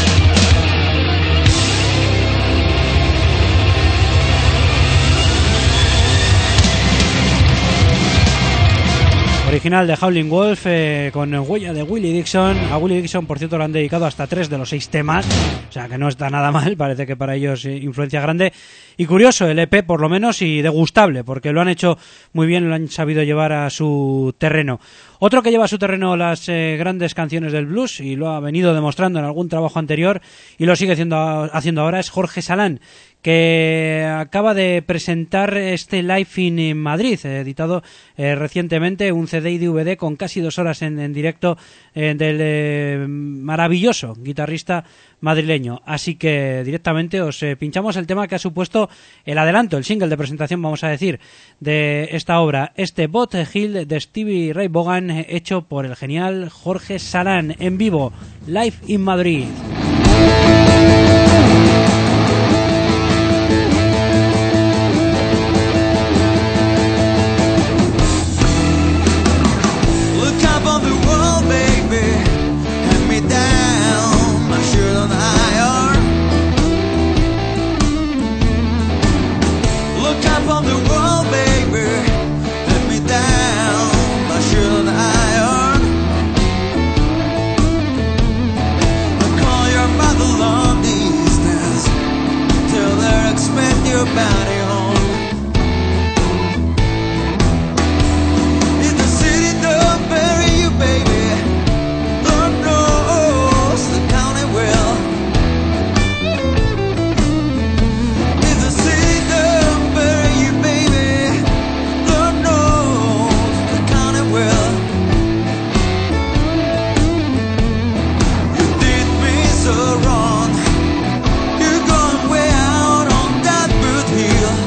Original de Howlin' Wolf, con huella de Willie Dixon. A Willie Dixon, por cierto, le han dedicado hasta 3 de los 6 temas, o sea que no está nada mal, parece que para ellos influencia grande. Y curioso el EP, por lo menos, y degustable, porque lo han hecho muy bien, lo han sabido llevar a su terreno. Otro que lleva a su terreno las grandes canciones del blues, y lo ha venido demostrando en algún trabajo anterior, y lo sigue haciendo ahora, es Jorge Salán, que acaba de presentar este Live in Madrid, editado recientemente, un CD y DVD con casi 2 horas en directo del maravilloso guitarrista madrileño. Así que directamente os pinchamos el tema que ha supuesto el adelanto, el single de presentación, vamos a decir, de esta obra, este Bot Hill de Stevie Ray Vaughan, hecho por el genial Jorge Salán, en vivo, Live in Madrid. Body home. If the city don't bury you, baby, Lord knows the county will. If the city don't bury you, baby, Lord knows the county will. You did me so wrong. You're going way out on that hill.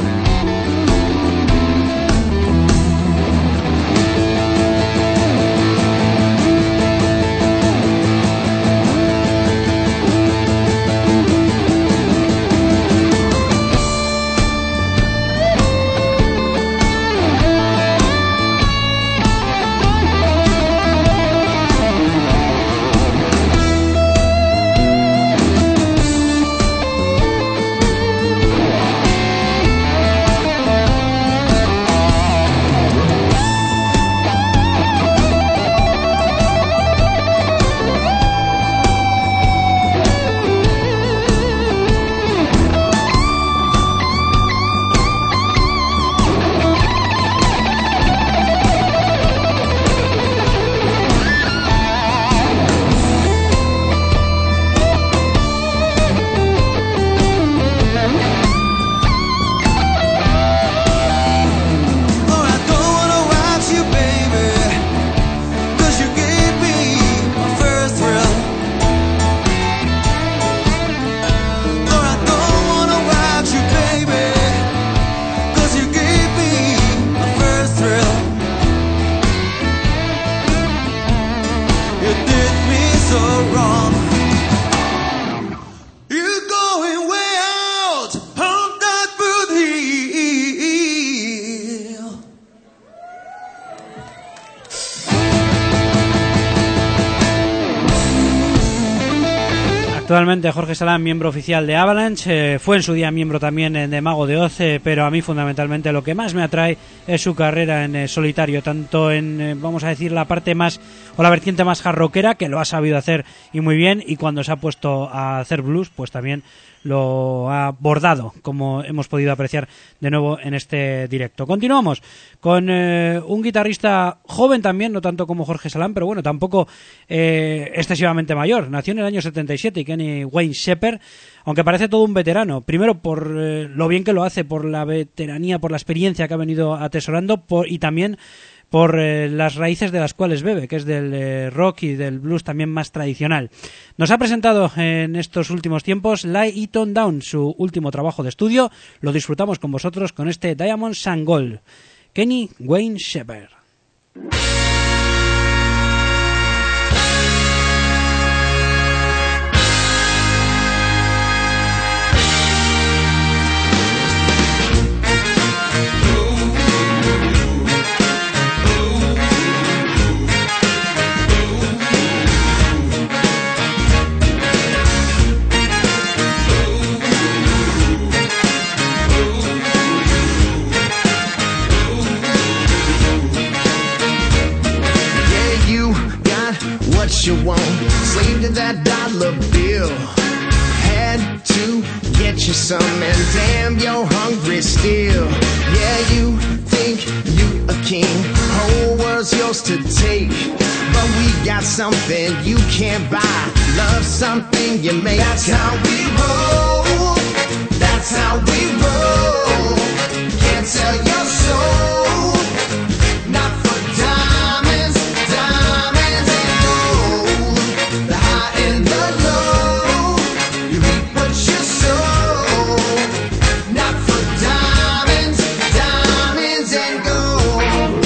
Actualmente Jorge Salán, miembro oficial de Avalanche, fue en su día miembro también de Mago de Oz, pero a mí fundamentalmente lo que más me atrae es su carrera en solitario, tanto en, vamos a decir, la parte más, o la vertiente más hard rockera, que lo ha sabido hacer y muy bien, y cuando se ha puesto a hacer blues, pues también lo ha bordado, como hemos podido apreciar de nuevo en este directo. Continuamos con un guitarrista joven también, no tanto como Jorge Salán, pero bueno, tampoco excesivamente mayor. Nació en el año 77 y Kenny Wayne Shepherd, aunque parece todo un veterano. Primero por lo bien que lo hace, por la veteranía, por la experiencia que ha venido atesorando, y también por las raíces de las cuales bebe, que es del rock y del blues también más tradicional. Nos ha presentado en estos últimos tiempos Lie It On Down, su último trabajo de estudio. Lo disfrutamos con vosotros con este Diamonds and Gold. Kenny Wayne Shepherd. what you want. Slave to that dollar bill. Had to get you some, and damn, you're hungry still. Yeah, you think you a king, whole world's yours to take. But we got something you can't buy. Love something you make. That's how we roll. That's how we roll. Can't sell your soul. Not for diamonds, diamonds and gold. The high and the low. You reap what you sow. Not for diamonds, diamonds and gold.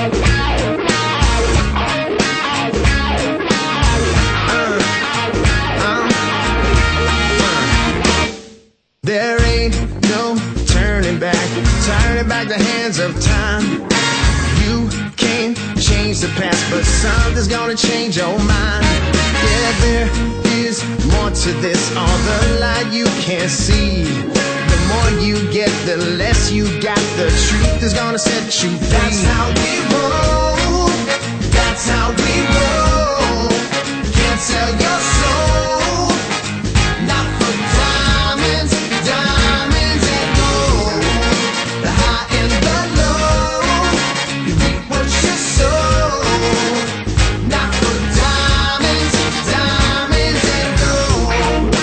There ain't no turning back the hands of time. You can't change the past, but something's gonna change your mind. Yeah, there is more to this, all the light you can't see. The more you get, the less you got. The truth is gonna set you free. That's how we roll. That's how we roll. Can't sell your soul. Not for diamonds, diamonds and gold. The high and the low. You reap what you sow. Not for diamonds, diamonds and gold.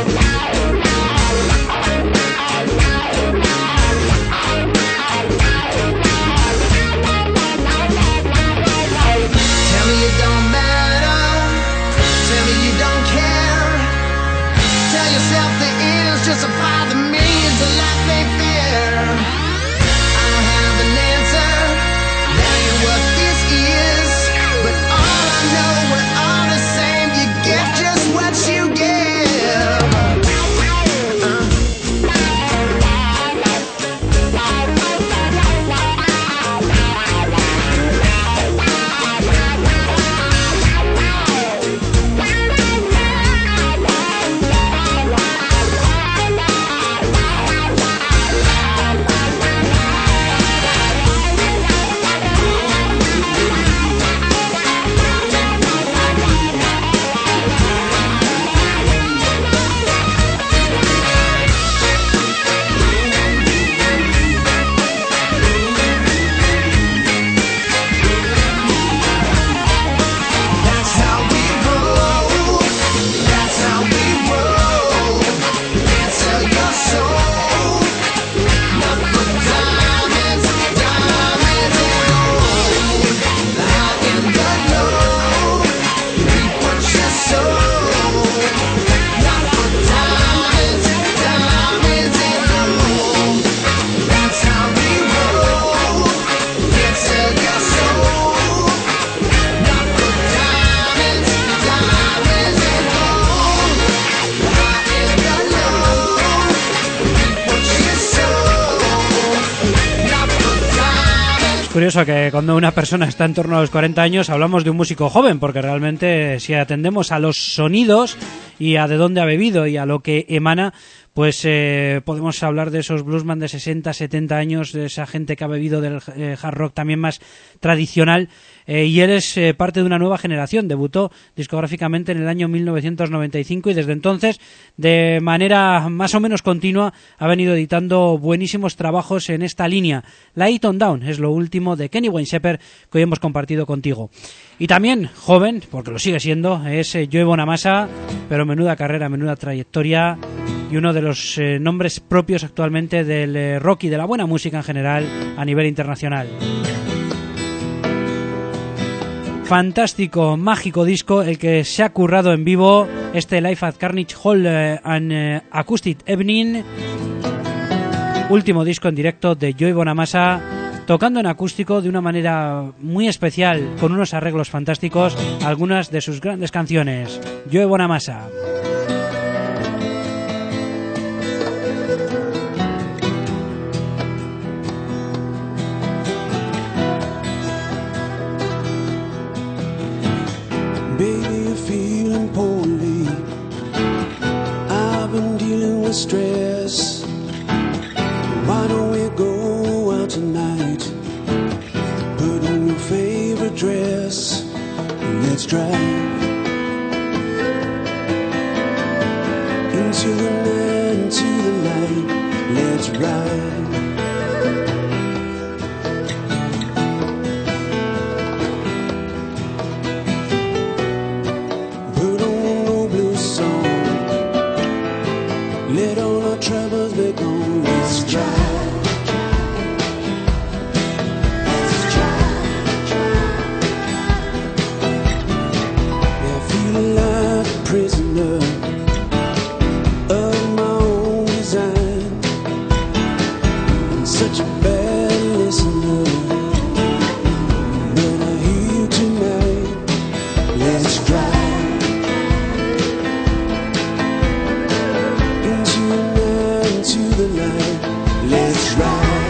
Tell me it don't matter. Tell me you don't care. Tell yourself the end's just about the means of life ain't fair. I don't have an answer. That ain't what this is. But all I know, we're all the same. You get just what you give. That's how we roll. That's how we roll. Can't sell your soul. Not for diamonds, diamonds and gold. The high and the low. You reap what you sow. Not for diamonds, diamonds and gold. That's how we roll. Can't sell your soul. Not for diamonds, diamonds and gold. The high and the low. Reap what you sow. Not for diamonds. Es curioso que cuando una persona está en torno a los 40 años hablamos de un músico joven, porque realmente si atendemos a los sonidos y a de dónde ha bebido y a lo que emana, pues podemos hablar de esos bluesman de 60, 70 años, de esa gente que ha bebido del hard rock también más tradicional, y él es parte de una nueva generación. Debutó discográficamente en el año 1995 y desde entonces, de manera más o menos continua, ha venido editando buenísimos trabajos en esta línea. Light on Down es lo último de Kenny Wayne Shepherd que hoy hemos compartido contigo. Y también joven, porque lo sigue siendo, es Joey Bonamassa, pero menuda carrera, menuda trayectoria y uno de los nombres propios actualmente del rock y de la buena música en general a nivel internacional. Fantástico, mágico disco el que se ha currado en vivo, este Live at Carnage Hall and Acoustic Evening, último disco en directo de Joey Bonamassa, tocando en acústico de una manera muy especial, con unos arreglos fantásticos, algunas de sus grandes canciones. Joey Bonamassa. Baby, you're feeling poorly. I've been dealing with stress. Why don't we go out tonight? Put on your favorite dress. Let's drive Into the night, into the light, let's ride. Put on an old blues song, let all our troubles be gone, let's drive. Prisoner of my own design, and such a bad listener. When I hear you tonight, let's drive into the night, into the light, let's ride.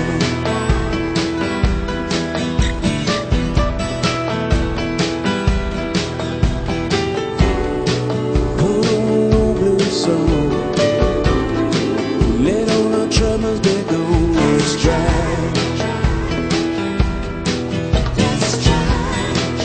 Let all our troubles be gone, let's drive. Let's drive.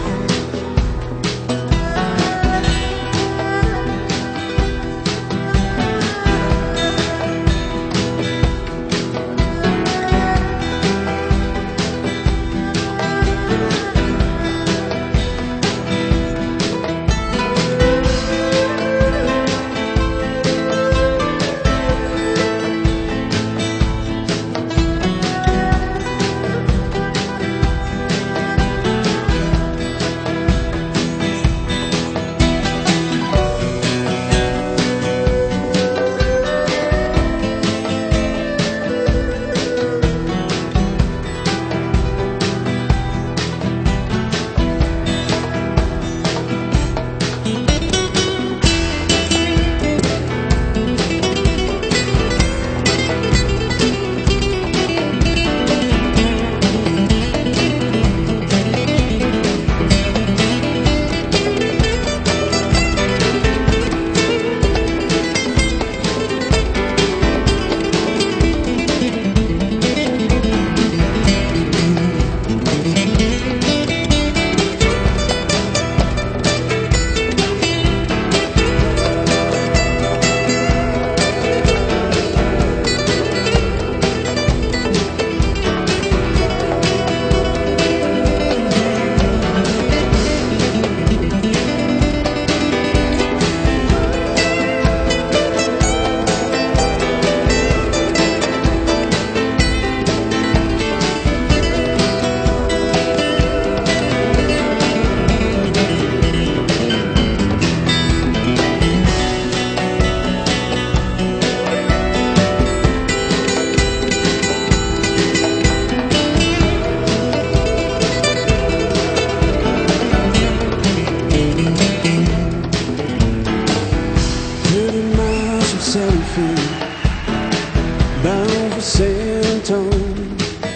Bound for San Antonio,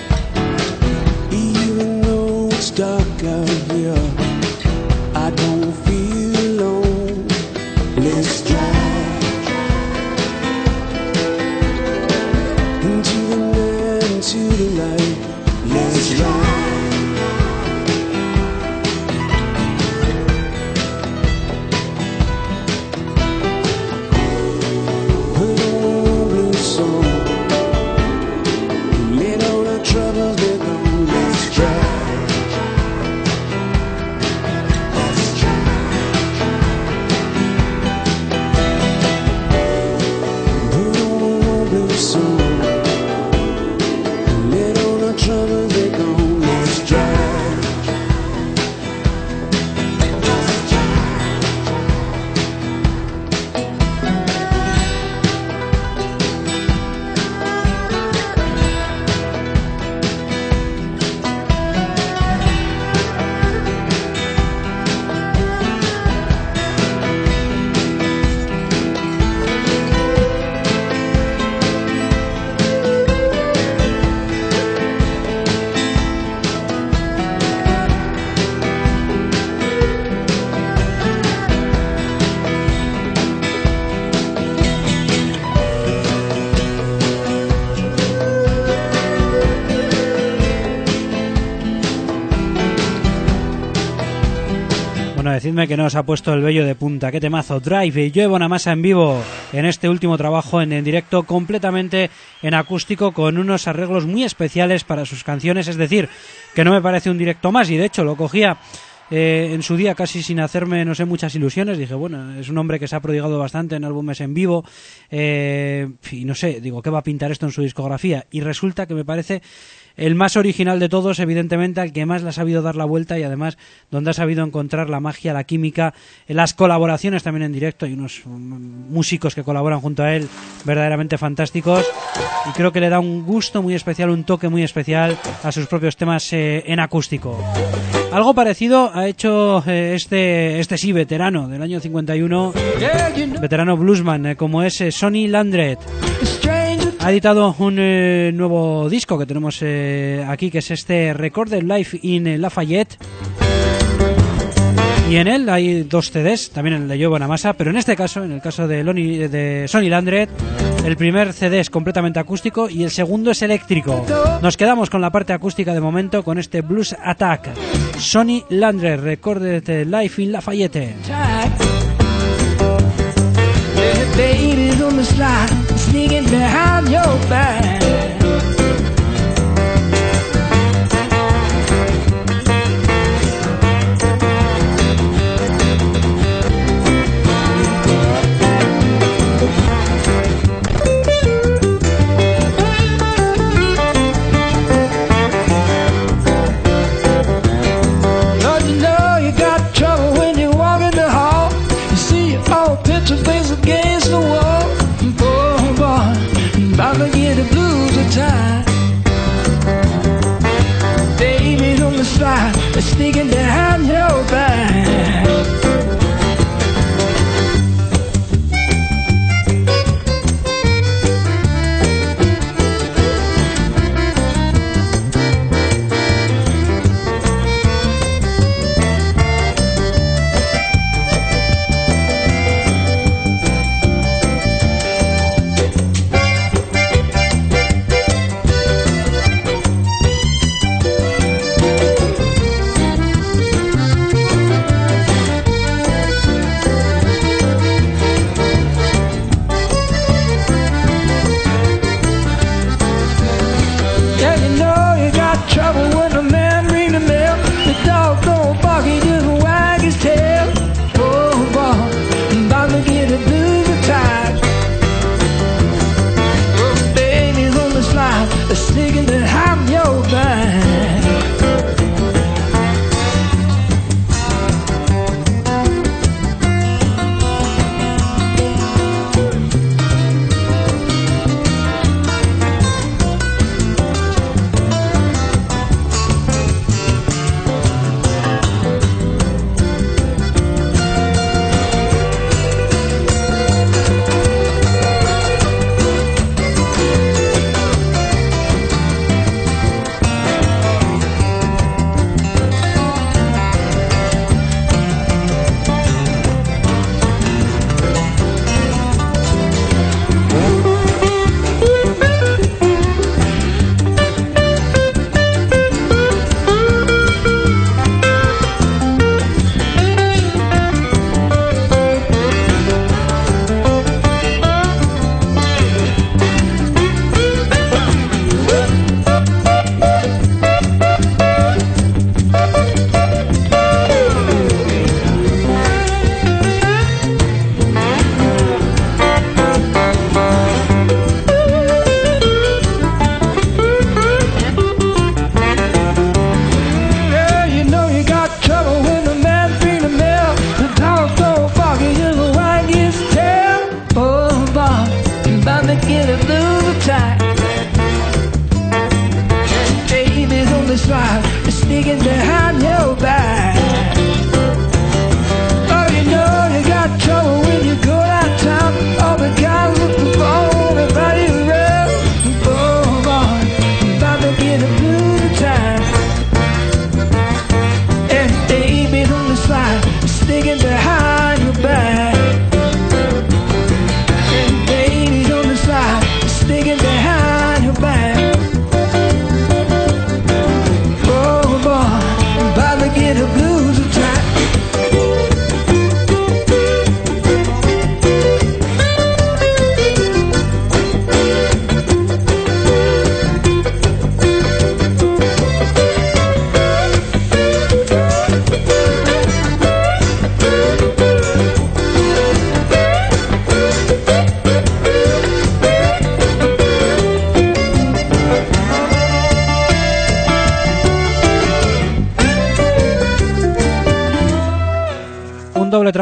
even though it's dark out here, I don't feel alone. Let's drive into the night, into the light. Let's drive. Put on decidme que no os ha puesto el vello de punta. Qué temazo. Drive, Joe Bonamassa en vivo en este último trabajo en directo, completamente en acústico, con unos arreglos muy especiales para sus canciones. Es decir, que no me parece un directo más, y de hecho lo cogía en su día casi sin hacerme, no sé, muchas ilusiones. Dije, bueno, es un hombre que se ha prodigado bastante en álbumes en vivo, y no sé, digo, ¿qué va a pintar esto en su discografía? Y resulta que me parece el más original de todos, evidentemente, al que más le ha sabido dar la vuelta, y además donde ha sabido encontrar la magia, la química, las colaboraciones también en directo. Hay unos músicos que colaboran junto a él verdaderamente fantásticos, y creo que le da un gusto muy especial, un toque muy especial a sus propios temas en acústico. Algo parecido ha hecho este sí, veterano del año 51, veterano bluesman, como es Sonny Landreth. Ha editado un nuevo disco que tenemos aquí, que es este Recorded Live in Lafayette, y en él hay 2 CDs, también en el de Joe Bonamassa, pero en este caso, en el caso de Sonny Landreth, el primer CD es completamente acústico y el segundo es eléctrico. Nos quedamos con la parte acústica de momento, con este Blues Attack. Sonny Landreth, Recorded Live in Lafayette. Babies on the slide, sneaking behind your back. Don't you know you got trouble when you walk in the hall? You see your old picture face against the wall. Boy, boy, about to get the blues attack. Babies on the slide, they're sneaking behind your back.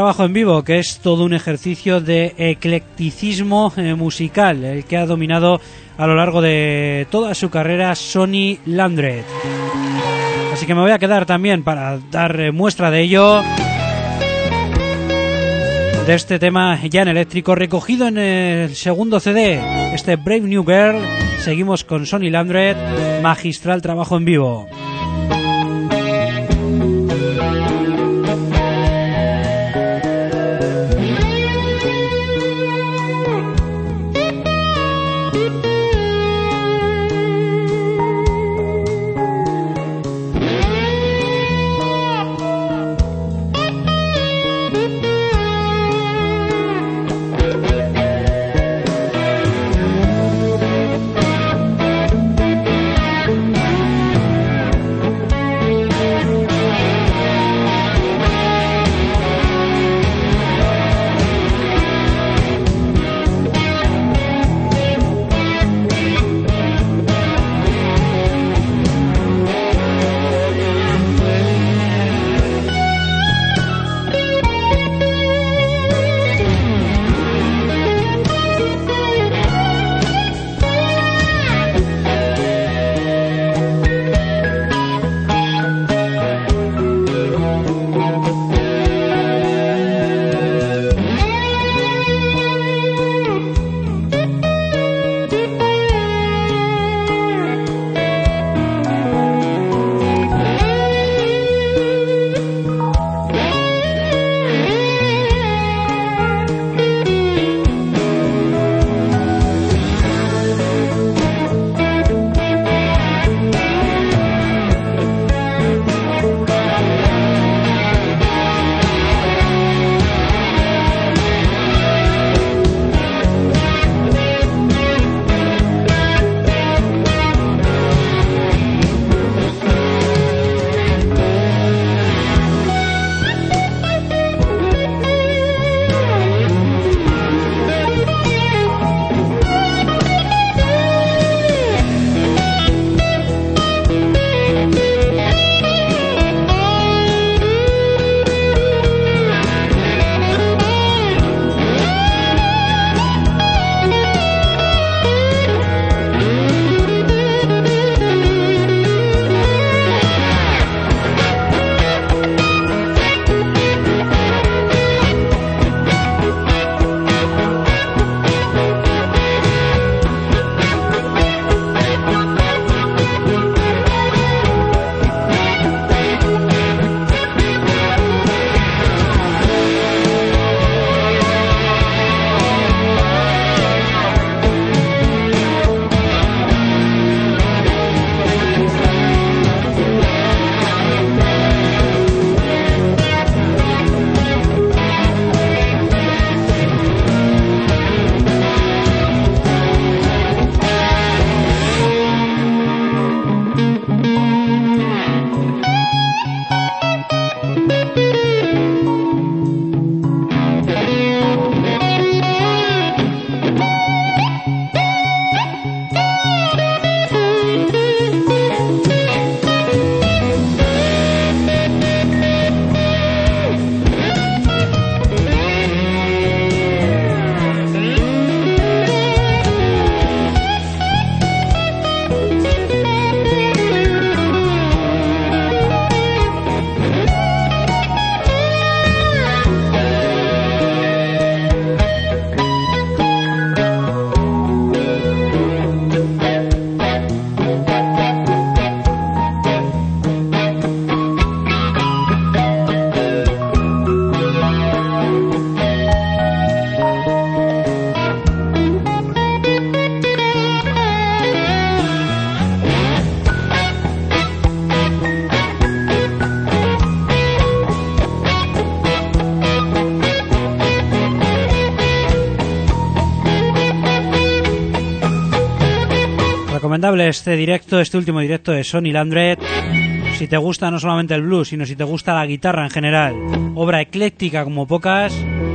trabajo en vivo, que es todo un ejercicio de eclecticismo musical, el que ha dominado a lo largo de toda su carrera Sonny Landreth. Así que me voy a quedar también para dar muestra de ello, de este tema ya en eléctrico, recogido en el segundo CD, este Brave New Girl. Seguimos con Sonny Landreth, magistral trabajo en vivo. Recomendable este último directo de Sonny Landreth. Si te gusta no solamente el blues, sino si te gusta la guitarra en general. Obra ecléctica como pocas,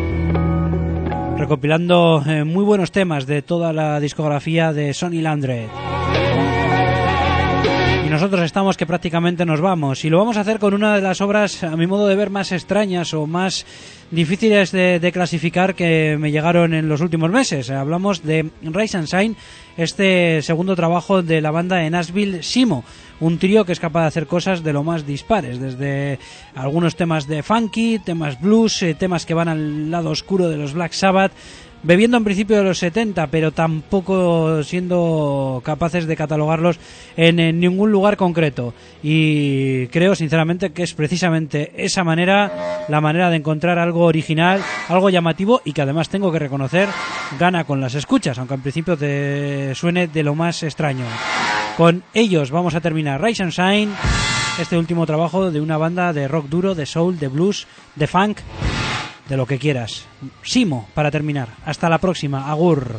recopilando muy buenos temas de toda la discografía de Sonny Landreth. Y nosotros estamos que prácticamente nos vamos. Y lo vamos a hacer con una de las obras, a mi modo de ver, más extrañas o más difíciles de clasificar que me llegaron en los últimos meses. Hablamos de Rise and Shine, este segundo trabajo de la banda de Nashville, Simo, un trío que es capaz de hacer cosas de lo más dispares, desde algunos temas de funky, temas blues, temas que van al lado oscuro de los Black Sabbath, bebiendo en principio de los 70, pero tampoco siendo capaces de catalogarlos en ningún lugar concreto. Y creo sinceramente que es precisamente esa manera, la manera de encontrar algo original, algo llamativo, y que además tengo que reconocer gana con las escuchas, aunque en principio te suene de lo más extraño. Con ellos vamos a terminar Rise and Shine, este último trabajo de una banda de rock duro, de soul, de blues, de funk, de lo que quieras. Simo, para terminar. Hasta la próxima. Agur.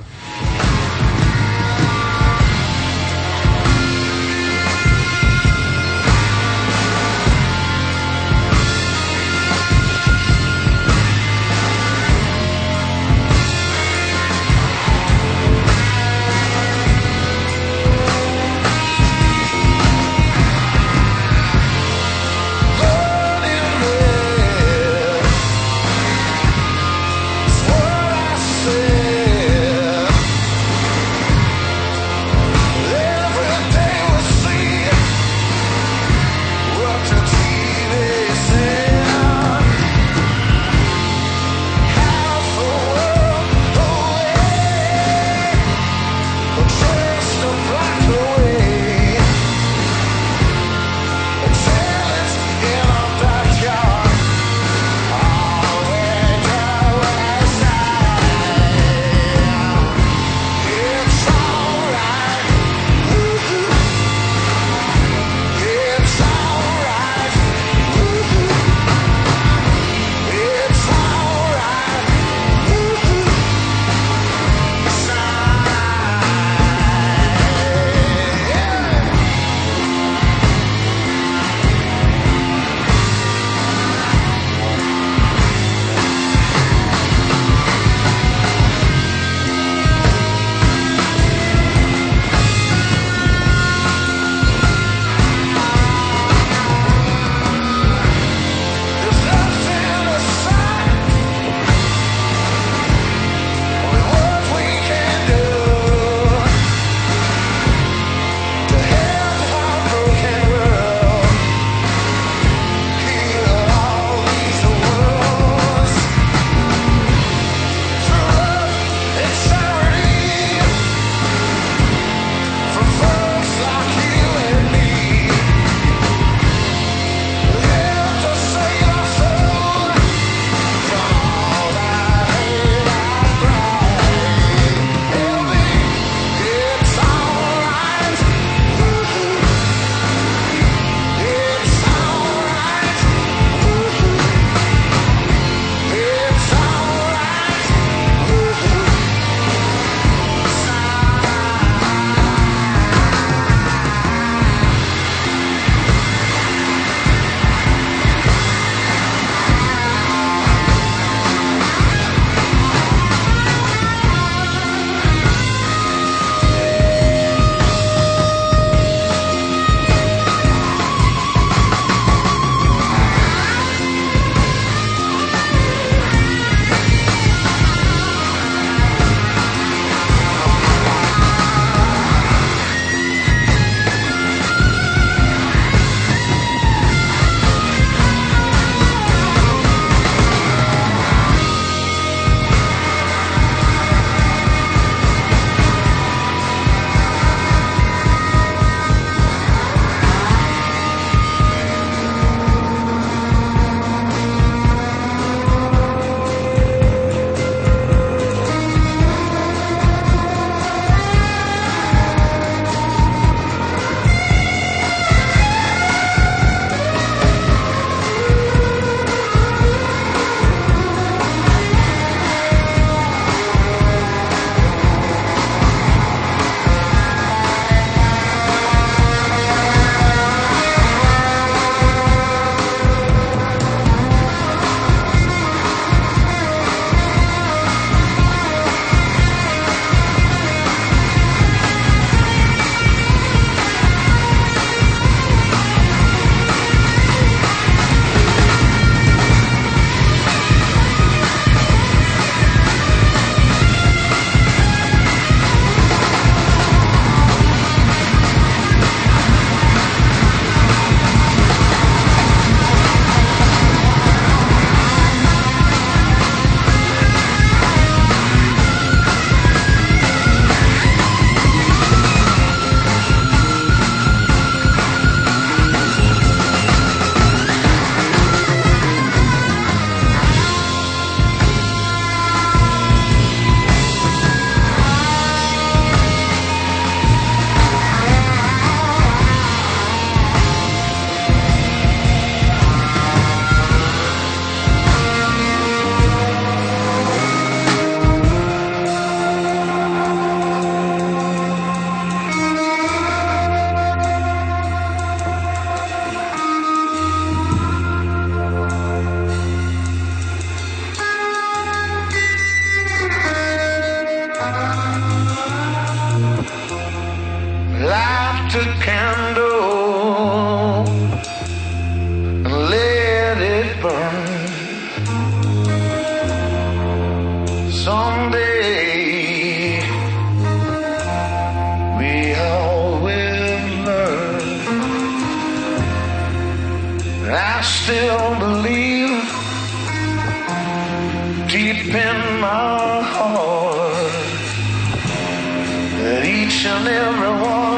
What I said a candle and let it burn. Someday we all will learn. I still believe deep in my heart that each and every one